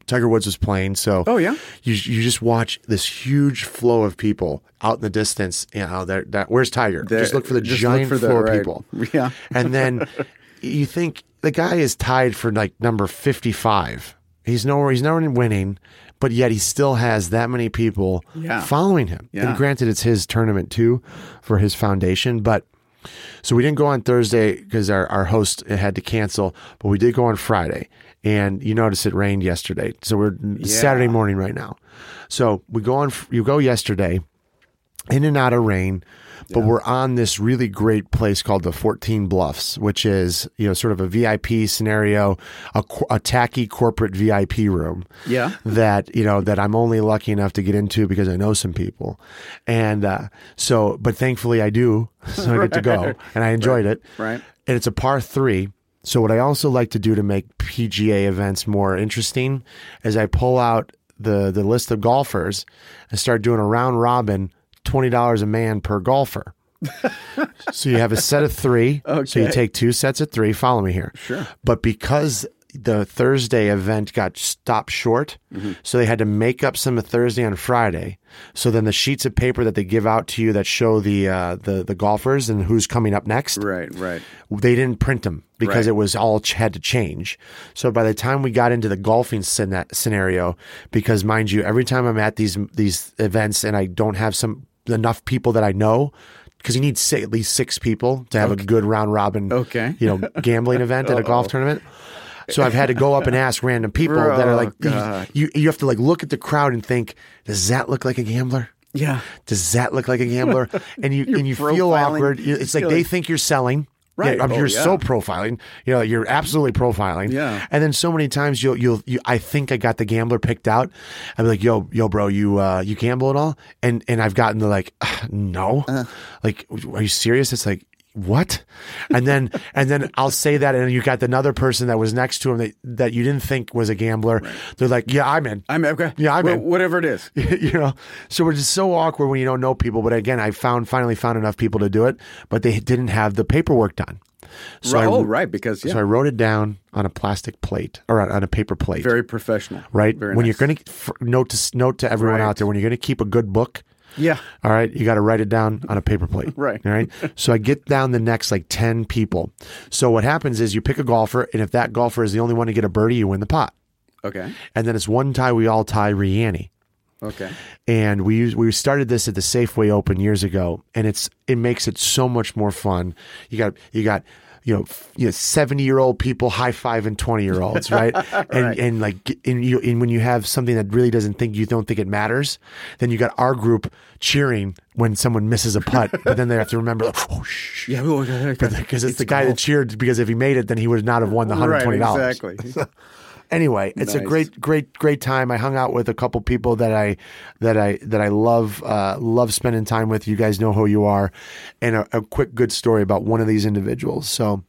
Tiger Woods was playing. So Oh, yeah? you you just watch this huge flow of people out in the distance. You know, that that where's Tiger? There- just look for the just giant look for the- flow right. of people. Yeah. And then you think the guy is tied for like number fifty-five. He's nowhere. He's nowhere winning, but yet he still has that many people Yeah. following him. Yeah. And granted, it's his tournament too for his foundation. But so we didn't go on Thursday because our, our host had to cancel, but we did go on Friday. And you notice it rained yesterday. So we're Saturday morning right now. So we go on, you go yesterday in and out of rain, but yeah. we're on this really great place called the fourteen Bluffs, which is, you know, sort of a V I P scenario, a, a tacky corporate V I P room. Yeah. That, you know, that I'm only lucky enough to get into because I know some people. And uh, so, but thankfully I do. So I right. get to go and I enjoyed right. it. Right. And it's a par three. So what I also like to do to make P G A events more interesting is I pull out the, the list of golfers and start doing a round robin, twenty dollars a man per golfer. So you have a set of three. Okay. So you take two sets of three. Follow me here. Sure. But because the Thursday event got stopped short, mm-hmm. so they had to make up some of Thursday on Friday. So then the sheets of paper that they give out to you that show the uh, the the golfers and who's coming up next, Right, right. they didn't print them because Right. it was all ch- had to change. So by the time we got into the golfing scena- scenario, because mind you, every time I'm at these these events and I don't have some enough people that I know, because you need say, at least six people to have Okay. a good round robin, Okay. you know, gambling event at a golf tournament. So I've had to go up and ask random people Oh, that are like, God. you, you have to like look at the crowd and think, does that look like a gambler? Yeah. Does that look like a gambler? And you You're and you feel profiling. awkward. You- It's like You're they like- think you're selling. Right. Yeah, I mean, Oh, you're yeah. so profiling. You know, you're absolutely profiling. Yeah. And then so many times you'll you'll you, I think I got the gambler picked out. I'd be like, yo, yo, bro, you uh, you gamble at all? And and I've gotten the like, "Ah, no. Uh. Like, are you serious? It's like, what? And then and then I'll say that, and you got another person that was next to him that, that you didn't think was a gambler. Right. They're like, yeah, I'm in. I'm okay. Yeah, I'm Wh- in. Whatever it is. You know, so we're just so awkward when you don't know people. But again, I found finally found enough people to do it, but they didn't have the paperwork done. So I, oh, right. Because, yeah. so I wrote it down on a plastic plate or on, on a paper plate. Very professional. right. Very when nice. you're going to note to note to everyone Right. out there, when you're going to keep a good book. Yeah. All right, you got to write it down on a paper plate. Right. All right. So I get down the next like ten people. So what happens is you pick a golfer, and if that golfer is the only one to get a birdie, you win the pot. Okay. And then it's one tie, we all tie Rianni. Okay. And we use, we started this at the Safeway Open years ago, and it's it makes it so much more fun. You got you got you know f- you know seventy year old people high fiving twenty year olds, right? And Right. and like and you and when you have something that really doesn't think you don't think it matters, then you got our group cheering when someone misses a putt, but then they have to remember, like, oh shh, Yeah. because it's, the guy that cheered because if he made it, then he would not have won the hundred Right. twenty dollars. Exactly. Anyway, it's a Nice. great, great, great time. I hung out with a couple people that I, that I, that I love, uh, love spending time with. You guys know who you are, and a, a quick good story about one of these individuals. So,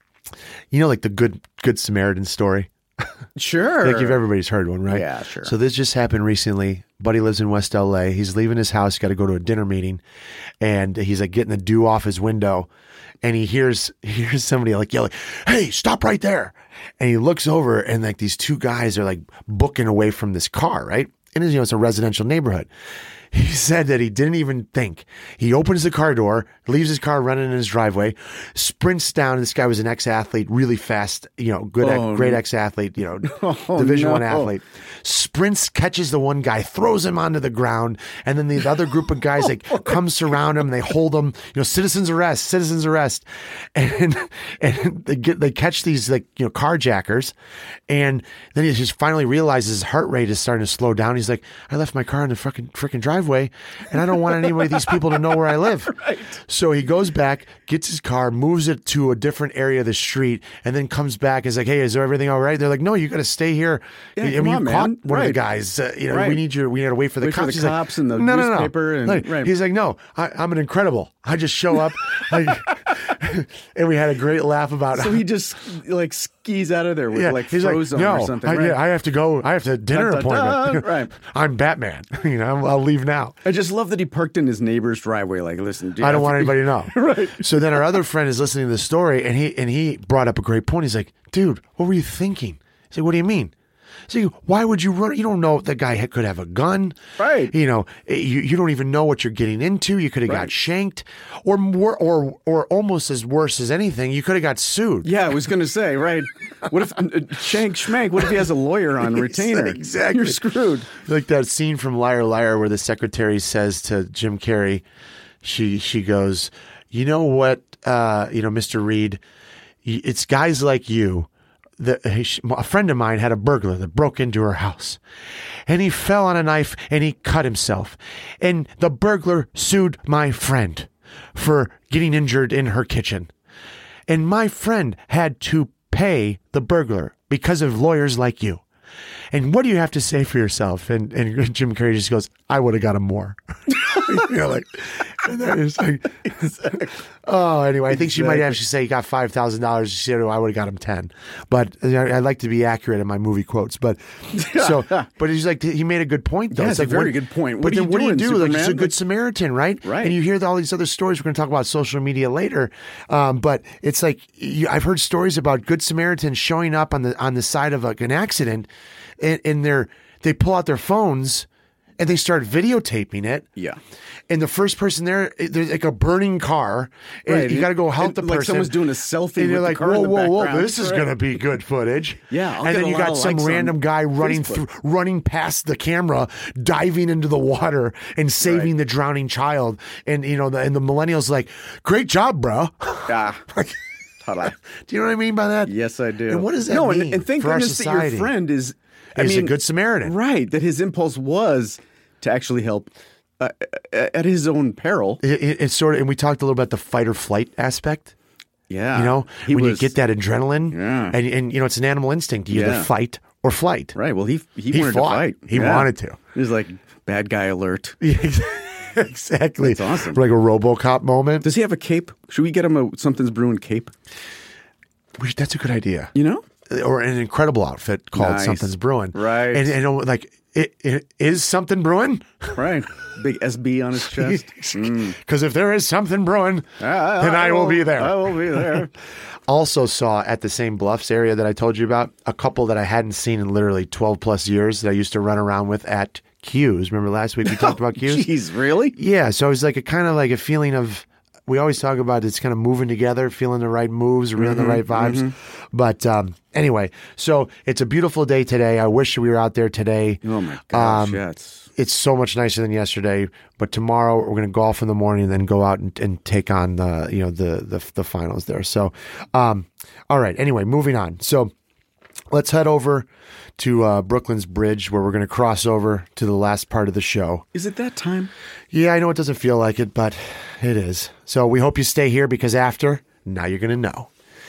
you know, like the good, good Samaritan story. Sure. Like if everybody's heard one, right? Yeah, sure. So this just happened recently. Buddy lives in West L A. He's leaving his house, got to go to a dinner meeting, and he's like getting the dew off his window, and he hears he hears somebody like yelling, "Hey, stop right there!" And he looks over, and like these two guys are like booking away from this car, right? And you know it's a residential neighborhood. He said that he didn't even think. He opens the car door, leaves his car running in his driveway, sprints down. This guy was an ex-athlete, really fast, you know, good, Oh, great no. ex-athlete, you know, Oh, Division One no. athlete. Sprints, catches the one guy, throws him onto the ground, and then the other group of guys like come surround him. They hold him, you know, citizens arrest, citizens arrest, and and they get they catch these like you know carjackers, and then he just finally realizes his heart rate is starting to slow down. He's like, I left my car in the freaking freaking driveway, and I don't want any of these people to know where I live. Right. So he goes back, gets his car, moves it to a different area of the street, and then comes back. Is like, hey, is everything all right? They're like, no, you got to stay here. Yeah, I come mean, on, you caught man. one of the Right. guys. Uh, you know, Right. we need you. We got to wait for the Wait for cops. the He's like, cops and the no, no, no. newspaper and- Like, right. He's like, no, I, I'm an incredible. I just show up, I, and we had a great laugh about. So he just like skis out of there with yeah, like he's like, Frozone no, or something. I, right? yeah, I have to go. I have to dinner Dun, dun, appointment. dun. Right. I'm Batman. You know, I'll leave now. I just love that he parked in his neighbor's driveway. Like, listen, dude, I don't want anybody to know. Right. So then our other friend is listening to the story, and he and he brought up a great point. He's like, dude, what were you thinking? He's like, what do you mean? So you, why would you run? You don't know if the guy could have a gun. Right. You know, you, you don't even know what you're getting into. You could have Right. got shanked, or more, or or almost as worse as anything, you could have got sued. Yeah, I was going to say, right. What if, uh, Shank Schmank, what if he has a lawyer on retainer? Exactly. You're screwed. Like that scene from Liar Liar where the secretary says to Jim Carrey, she she goes, you know what, uh, you know, Mister Reed, y- it's guys like you. The, a friend of mine had a burglar that broke into her house, and he fell on a knife and he cut himself. And the burglar sued my friend for getting injured in her kitchen. And my friend had to pay the burglar because of lawyers like you. And what do you have to say for yourself? And and Jim Carrey just goes, I would have got him more. You know, like, and then it's like, oh, anyway, I think she might actually say he got five thousand dollars. She said, oh, I would have got him ten. But you know, I like to be accurate in my movie quotes. But so, but he's like, he made a good point, though. Yeah, it's it's like, a very what, good point. What But are you then what do you doing, do? Like, he's a Superman? good Samaritan, right? Right. And you hear all these other stories. We're going to talk about social media later. Um, but it's like, you, I've heard stories about good Samaritans showing up on the on the side of like an accident, and, and they're they pull out their phones and they start videotaping it. Yeah. And the first person there, there's like a burning car, and Right. you got to go help And the like person. someone's doing a selfie and you're with the like, car in whoa, the whoa, whoa! background. This is Right. going to be good footage. Yeah, I'll and get then a you lot got of some likes on random guy running Facebook. through, running past the camera, diving into the water and saving Right. the drowning child. And you know, the, and the millennials like, great job, bro. Ah. Ta-da. Do you know what I mean by that? Yes, I do. And what does that no, mean and, and thank for our goodness that society? your friend is, I Is a mean, good Samaritan. Right, that his impulse was to actually help uh, at his own peril. It, it, it's sort of, and we talked a little about the fight or flight aspect. Yeah. You know, He when was, you get that adrenaline, Yeah. and and you know, it's an animal instinct. You either Yeah. fight or flight. Right, well, he he, He wanted fought. to fight. He wanted to. He was like, bad guy alert. Exactly. That's awesome. Like a RoboCop moment. Does he have a cape? Should we get him a Something's Brewing cape? We should- That's a good idea. You know? Or an incredible outfit called Nice. Something's Brewing. Right. And, and like, it, it is something brewing? Right. Big S B on his chest. Mm. Because if there is something brewing, Ah, then I will be there. I will be there. Also saw at the same Bluffs area that I told you about a couple that I hadn't seen in literally twelve plus years that I used to run around with at Q's. Remember last week we talked about Q's? Jeez, really? Yeah, so it was like a kind of like a feeling of, we always talk about it's kind of moving together, feeling the right moves, feeling the right vibes. But um, anyway, so it's a beautiful day today. I wish we were out there today. Oh my gosh, Um, yeah, it's It's so much nicer than yesterday. But tomorrow we're going to golf in the morning and then go out and, and take on the you know the the, the finals there. So, um, all right. Anyway, moving on. So let's head over to uh, Brooklyn's Bridge, where we're going to cross over to the last part of the show. Is it that time? Yeah, I know it doesn't feel like it, but it is. So we hope you stay here because after, now you're going to know.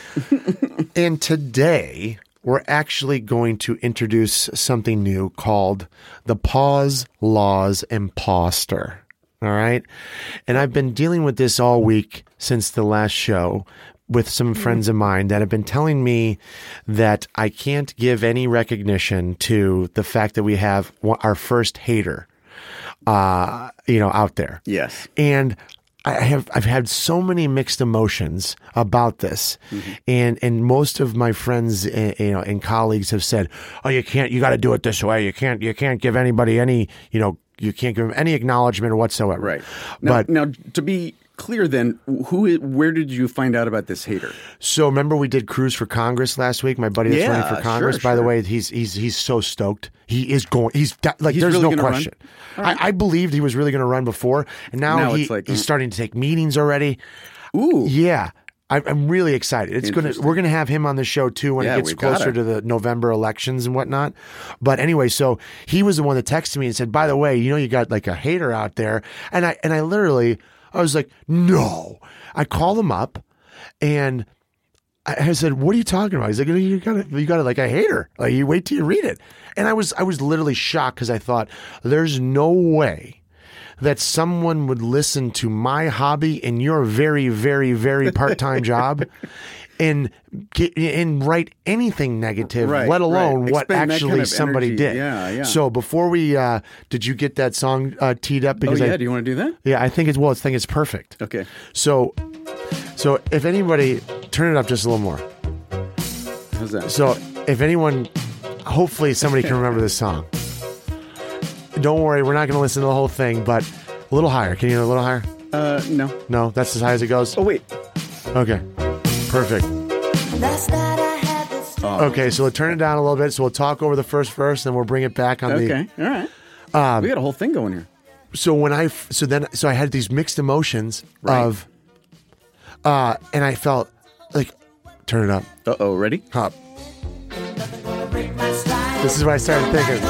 And today, we're actually going to introduce something new called the Pause Laws Imposter. All right? And I've been dealing with this all week since the last show with some friends of mine that have been telling me that I can't give any recognition to the fact that we have our first hater, uh, you know, out there. Yes. And I have I've had so many mixed emotions about this, mm-hmm. and and most of my friends, uh, you know, and colleagues have said, "Oh, you can't, you got to do it this way. You can't, you can't give anybody any, you know, you can't give them any acknowledgement whatsoever." Right. Now, But now to be clear, then, who, where did you find out about this hater? so remember we did Cruise for Congress last week. My buddy that's Yeah, running for Congress. sure, By the sure. way, he's he's he's so stoked. He is going. He's like He's there's really no gonna question. I, I believed he was really going to run before, and now, Now he, it's like, he's mm. starting to take meetings already. Ooh. Yeah. I- I'm really excited. It's gonna. Interesting. We're gonna have him on the show too when Yeah, it gets we gotta. closer to the November elections and whatnot. But anyway, so he was the one that texted me and said, "By the way, you know, you got like a hater out there," and I and I literally, I was like, "No." I called him up, and I I said, "What are you talking about?" He's like, "You got a, you got a, like a hater. Like you wait till you read it." And I was I was literally shocked because I thought, "There's no way that someone would listen to my hobby and your very, very, very part-time job and get, and write anything negative, Right, let alone right. what Expend that actually kind of somebody energy. did." Yeah, yeah. So before we, uh, did you get that song uh, teed up? Oh, Because yeah. I, Do you want to do that? yeah, I think it's well, I think it's perfect. Okay. So, so if anybody turn it up just a little more. How's that? So if anyone hopefully somebody can remember this song. Don't worry, we're not going to listen to the whole thing, but a little higher. Can you hear a little higher? Uh, no. No, that's as high as it goes? Oh, wait. Okay, perfect. Oh. Okay, so we'll turn it down a little bit. So we'll talk over the first verse, and we'll bring it back on the... Okay, all right. Um, we got a whole thing going here. So when I... So then... So I had these mixed emotions Right. of... Uh, and I felt like... Turn it up. Uh-oh, ready? Hop. This is what I started thinking.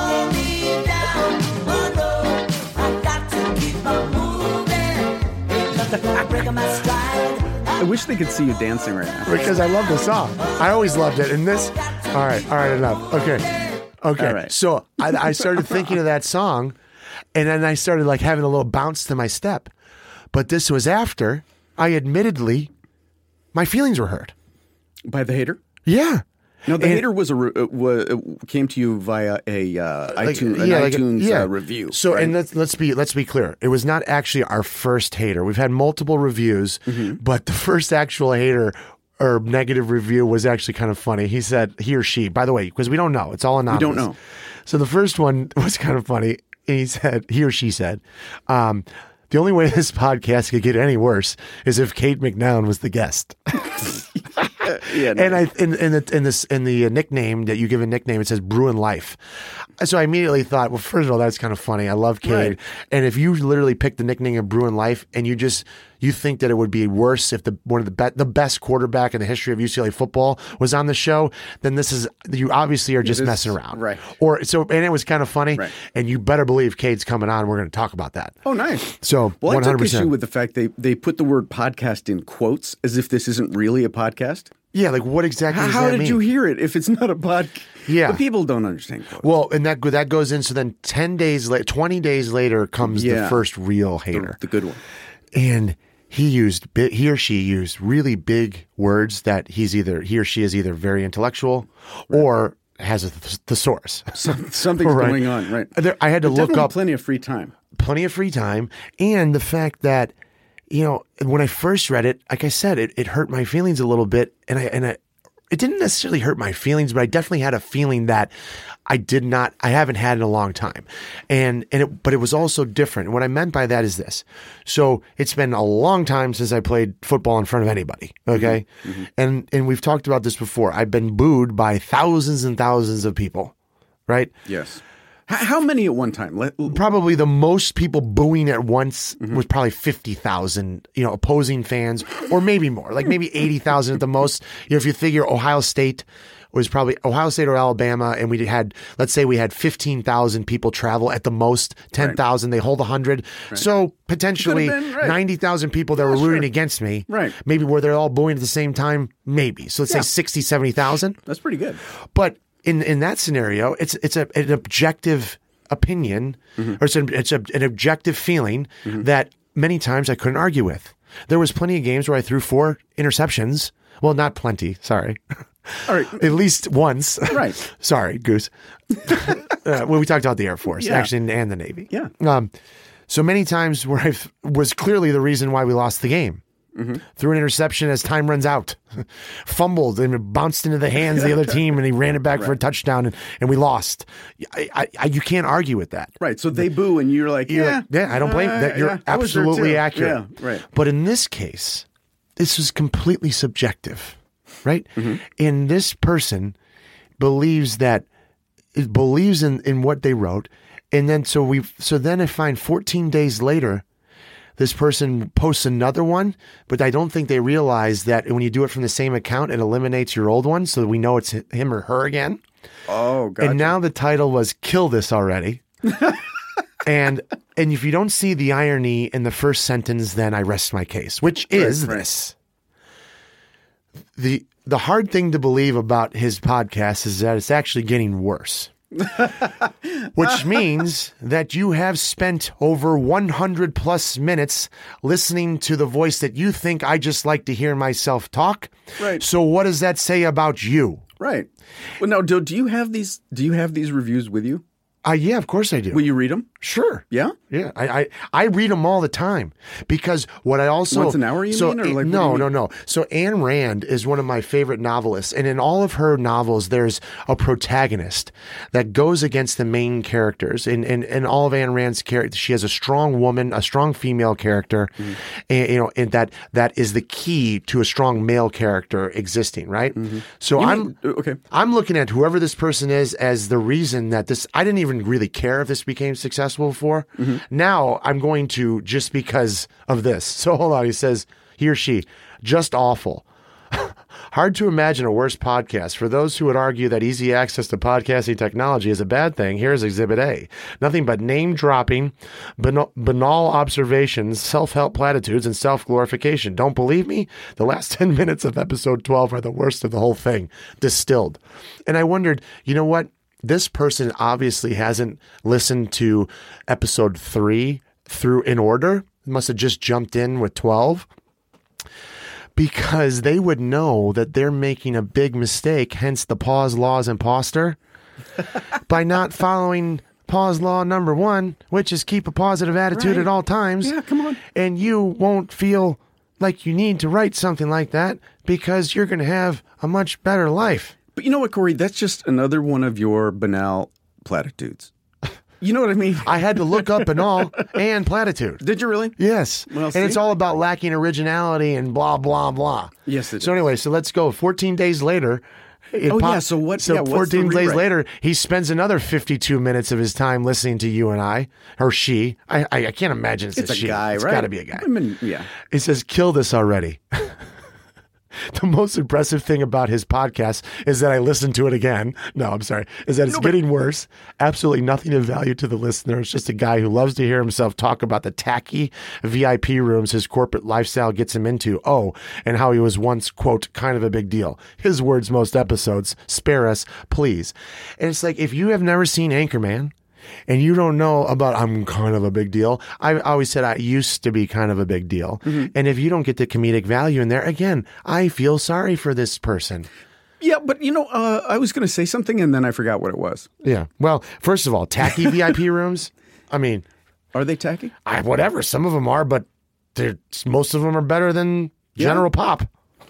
I wish they could see you dancing right now. Because I love the song. I always loved it. And this... All right, all right, enough. Okay. Okay. All right. So I, I started thinking of that song, and then I started like having a little bounce to my step. But this was after I admittedly... My feelings were hurt. By the hater? Yeah. No, the And- hater was a re- uh, wa- uh, came to you via a uh, Like, iTunes, an yeah, like a- iTunes yeah. uh, review. So, right? and let's let's be let's be clear. It was not actually our first hater. We've had multiple reviews, Mm-hmm. but the first actual hater or negative review was actually kind of funny. He said he or she. By the way, because we don't know, it's all anonymous. don't know. So the first one was kind of funny. He said he or she said. Um, the only way this podcast could get any worse is if Kate McNown was the guest. yeah, no. And I in in the in this in the nickname that you give a nickname, it says Bruin Life. So I immediately thought, well, first of all, that's kind of funny. I love Cade, Right. and if you literally picked the nickname of Bruin Life, and you just you think that it would be worse if the one of the be- the best quarterback in the history of U C L A football was on the show, then this is you obviously are just is- messing around, right. Or so, and it was kind of funny, Right. and you better believe Cade's coming on. We're going to talk about that. Oh, nice. So Well, I one took hundred percent. issue with the fact they, they put the word podcast in quotes as if this isn't really a podcast. Yeah, like what exactly? How, does how that did mean? you hear it if it's not a podcast? Yeah. But people don't understand quotes. Well, and that that goes in. So then, ten days later, twenty days later, comes the Yeah. first real hater, the good one. and he used bi- he or she used really big words that he's either he or she is either very intellectual or has a th- thesaurus. Some, something's Right. going on, right? There- I had to There's look definitely up plenty of free time. plenty of free time, and the fact that you know when I first read it, like I said, it, it hurt my feelings a little bit, and I and I. It didn't necessarily hurt my feelings, but I definitely had a feeling that I did not, I haven't had in a long time. And, and it, but it was also different. And what I meant by that is this. So it's been a long time since I played football in front of anybody. Okay. Mm-hmm. And, and we've talked about this before. I've been booed by thousands and thousands of people, right? Yes. H- how many at one time? Let, Probably the most people booing at once Mm-hmm. was probably fifty thousand, you know, opposing fans, or maybe more, like maybe eighty thousand at the most. You know, if you figure Ohio State was probably Ohio State or Alabama, and we had, let's say we had fifteen thousand people travel at the most, ten thousand, they hold one hundred. So potentially Could've been, right. ninety thousand people that Yeah, were rooting sure. against me. Right. Maybe were they all booing at the same time? Maybe. So let's Yeah. say sixty, seventy thousand. That's pretty good. But in, in that scenario, it's it's a, an objective opinion, or it's, an, it's a, an objective feeling that many times I couldn't argue with. There was plenty of games where I threw four interceptions. Well, not plenty. Sorry. All right. At least once. Right. Sorry, Goose. uh, well, we talked about the Air Force, Yeah. actually, and the Navy. Yeah. Um, so many times where I was clearly the reason why we lost the game. Threw an interception as time runs out, fumbled and it bounced into the hands of the other team, and he ran it back for a touchdown, and, and we lost. I, I, I, you can't argue with that. Right. So they boo, and you're like, You're yeah, like, yeah, I don't blame uh, that. You're yeah, I was there absolutely too. accurate. Yeah, right. But in this case, this was completely subjective, right? Mm-hmm. And this person believes that it believes in, in what they wrote, and then so we so then I find fourteen days later, this person posts another one, but I don't think they realize that when you do it from the same account, it eliminates your old one, so we know it's him or her again. Oh, God. And now the title was "Kill This Already." and and if you don't see the irony in the first sentence, then I rest my case, which is right. this. The the hard thing to believe about his podcast is that it's actually getting worse. Which means that you have spent over one hundred plus minutes listening to the voice that you think I just like to hear myself talk. Right. So what does that say about you? Right. Well, now, do, do you have these? Do you have these reviews with you? Uh, yeah, of course I do. Will you read them? Sure. Yeah? Yeah. I, I, I read them all the time because what I also Once an hour, you so, mean? Or like, what do no, you no, mean? no. So Ayn Rand is one of my favorite novelists. And in all of her novels, there's a protagonist that goes against the main characters. In, in, in all of Ayn Rand's characters, she has a strong woman, a strong female character, Mm-hmm. and, you know, and that, that is the key to a strong male character existing, right? Mm-hmm. So You I'm, mean- okay. I'm looking at whoever this person is as the reason that this, I didn't even really care if this became successful for. Mm-hmm. Now I'm going to just because of this. So hold on. He says, he or she, just awful. Hard to imagine a worse podcast. For those who would argue that easy access to podcasting technology is a bad thing, here's Exhibit A. Nothing but name-dropping, banal, banal observations, self-help platitudes, and self-glorification. Don't believe me? The last ten minutes of episode twelve are the worst of the whole thing, distilled. And I wondered, you know what? This person obviously hasn't listened to episode three through in order. Must have just jumped in with twelve. Because they would know that they're making a big mistake, hence the pause law's imposter, by not following pause law number one, which is keep a positive attitude Right. at all times. Yeah, come on. And you won't feel like you need to write something like that because you're going to have a much better life. But you know what, Corey? That's just another one of your banal platitudes. You know what I mean? I had to look up banal and platitude. Did you really? Yes. Well, and it's see? all about lacking originality and blah, blah, blah. Yes, it So is. anyway, so let's go. fourteen days later. it Oh, pop- yeah, so what- So yeah, what's the fourteen days rewrite? later, he spends another fifty-two minutes of his time listening to you and I, or she. I I, I can't imagine it's, It's a she. guy, It's right? got to be a guy. Women, yeah. It says, kill this already. The most impressive thing about his podcast is that I listened to it again. No, I'm sorry. Is that it's No, but- getting worse. Absolutely nothing of value to the listener. It's just a guy who loves to hear himself talk about the tacky V I P rooms his corporate lifestyle gets him into. Oh, and how he was once, quote, kind of a big deal. His words most episodes. Spare us, please. And it's like, if you have never seen Anchorman, and you don't know about I'm kind of a big deal. I always said I used to be kind of a big deal. Mm-hmm. And if you don't get the comedic value in there, again, I feel sorry for this person. Yeah, but you know, uh, I was going to say something and then I forgot what it was. Yeah. Well, first of all, tacky V I P rooms. I mean, Are they tacky? I, whatever. Some of them are, but they're, most of them are better than General Pop.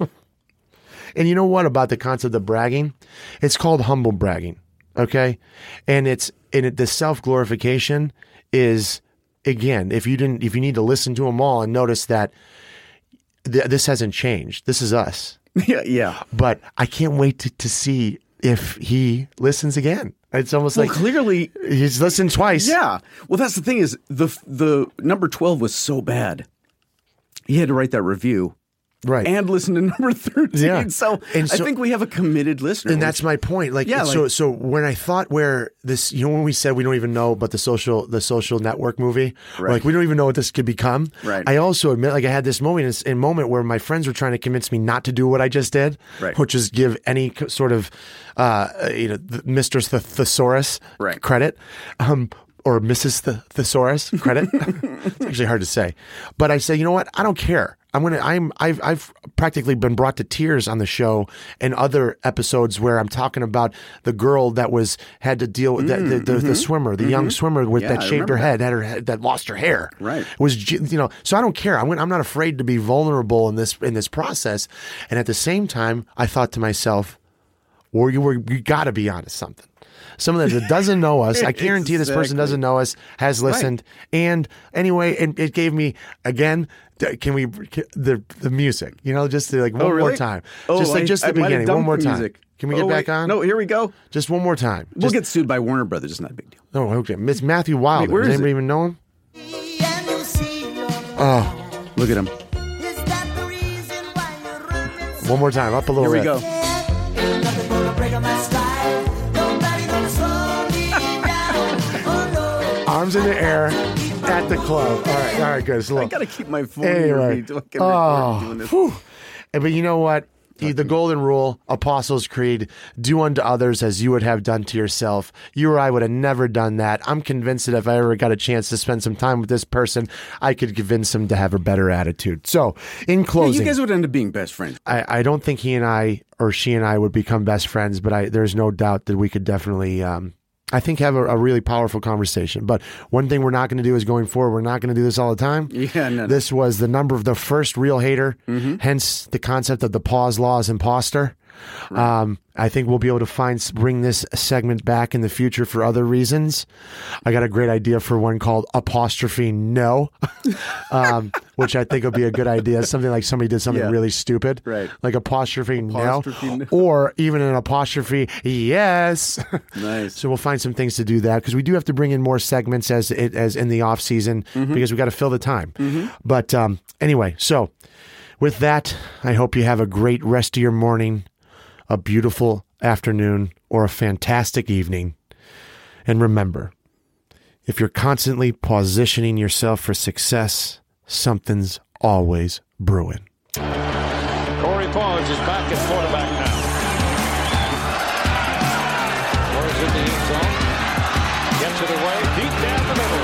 And you know what about the concept of bragging? It's called humble bragging. Okay. And it's, and it, the self glorification is, again, if you didn't, if you need to listen to them all and notice that th- this hasn't changed, this is us. Yeah, yeah. But I can't wait to, to see if he listens again. It's almost Well, like clearly, he's listened twice. yeah. Well, that's the thing is the the number twelve was so bad. He had to write that review Right. and listen to number thirteen. Yeah. So, And so- I think we have a committed listener. And that's my point. Like, Yeah, so, like- so when I thought where this, you know, when we said we don't even know about the social, the social network movie, Right. like we don't even know what this could become. Right. I also admit, like, I had this moment, a moment where my friends were trying to convince me not to do what I just did, Right. which is give any c- sort of, uh, you know, the- Mister Th- Thesaurus Right. credit. Um, or Missus Th- Thesaurus credit. It's actually hard to say, but I say, you know what? I don't care. I'm gonna. I'm. I've. I've practically been brought to tears on the show and other episodes where I'm talking about the girl that was had to deal with the, the, the, the swimmer, the young swimmer with Mm, mm-hmm. Yeah, that I shaved her remember head, had her head, that lost her hair. Right. Was j- you know. So I don't care. I'm. gonna- I'm not afraid to be vulnerable in this in this process. And at the same time, I thought to myself, or you were you got to be onto something. Someone that doesn't know us, I guarantee this person Exactly. doesn't know us, has listened. And anyway, it, it gave me, again, th- can we, the the music, you know, just like one Oh, really? more time. Oh, just like I- just the I might have beginning, one dumped more the time. music. Can we Oh, get wait. back on? No, here we go. Just one more time. We'll Just, get sued by Warner Brothers. It's not a big deal. oh, okay. Miss Matthew Wilder. where Does is anybody it? even know him? Oh, Look at him. one more time. Up a little Here we bit. go. Arms in the air at the club. All right, all right, good. It's a I little- got to keep my phone Anyway, near me so I can record doing oh, this. whew. Eh, but you know what? The the golden rule, Apostles' Creed, do unto others as you would have done to yourself. You or I would have never done that. I'm convinced that if I ever got a chance to spend some time with this person, I could convince him to have a better attitude. So, in Yeah, closing, you guys would end up being best friends. I, I don't think he and I or she and I would become best friends, but I there's no doubt that we could definitely um, I think, have a, a really powerful conversation. But one thing we're not going to do is going forward, we're not going to do this all the time. Yeah, no, no. This was the number of the first real hater, mm-hmm. hence the concept of the pause law as imposter. Right. Um, I think we'll be able to find bring this segment back in the future for other reasons. I got a great idea for one called apostrophe no, um, which I think would be a good idea. Something like somebody did something yeah. really stupid, right? Like apostrophe, apostrophe no, no, or even an apostrophe yes. Nice. So we'll find some things to do that because we do have to bring in more segments as it as in the off season mm-hmm. because we got to fill the time. Mm-hmm. But um, anyway, so with that, I hope you have a great rest of your morning, a beautiful afternoon, or a fantastic evening. And remember, if you're constantly positioning yourself for success, something's always brewing. Corey Pauls is back at quarterback now. Throws in the end zone. Gets it away. Deep down the middle.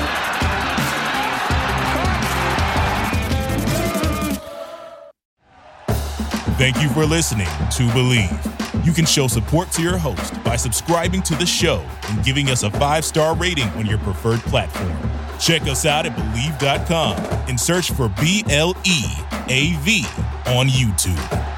Thank you for listening to Believe. You can show support to your host by subscribing to the show and giving us a five-star rating on your preferred platform. Check us out at Believe dot com and search for B L E A V on YouTube.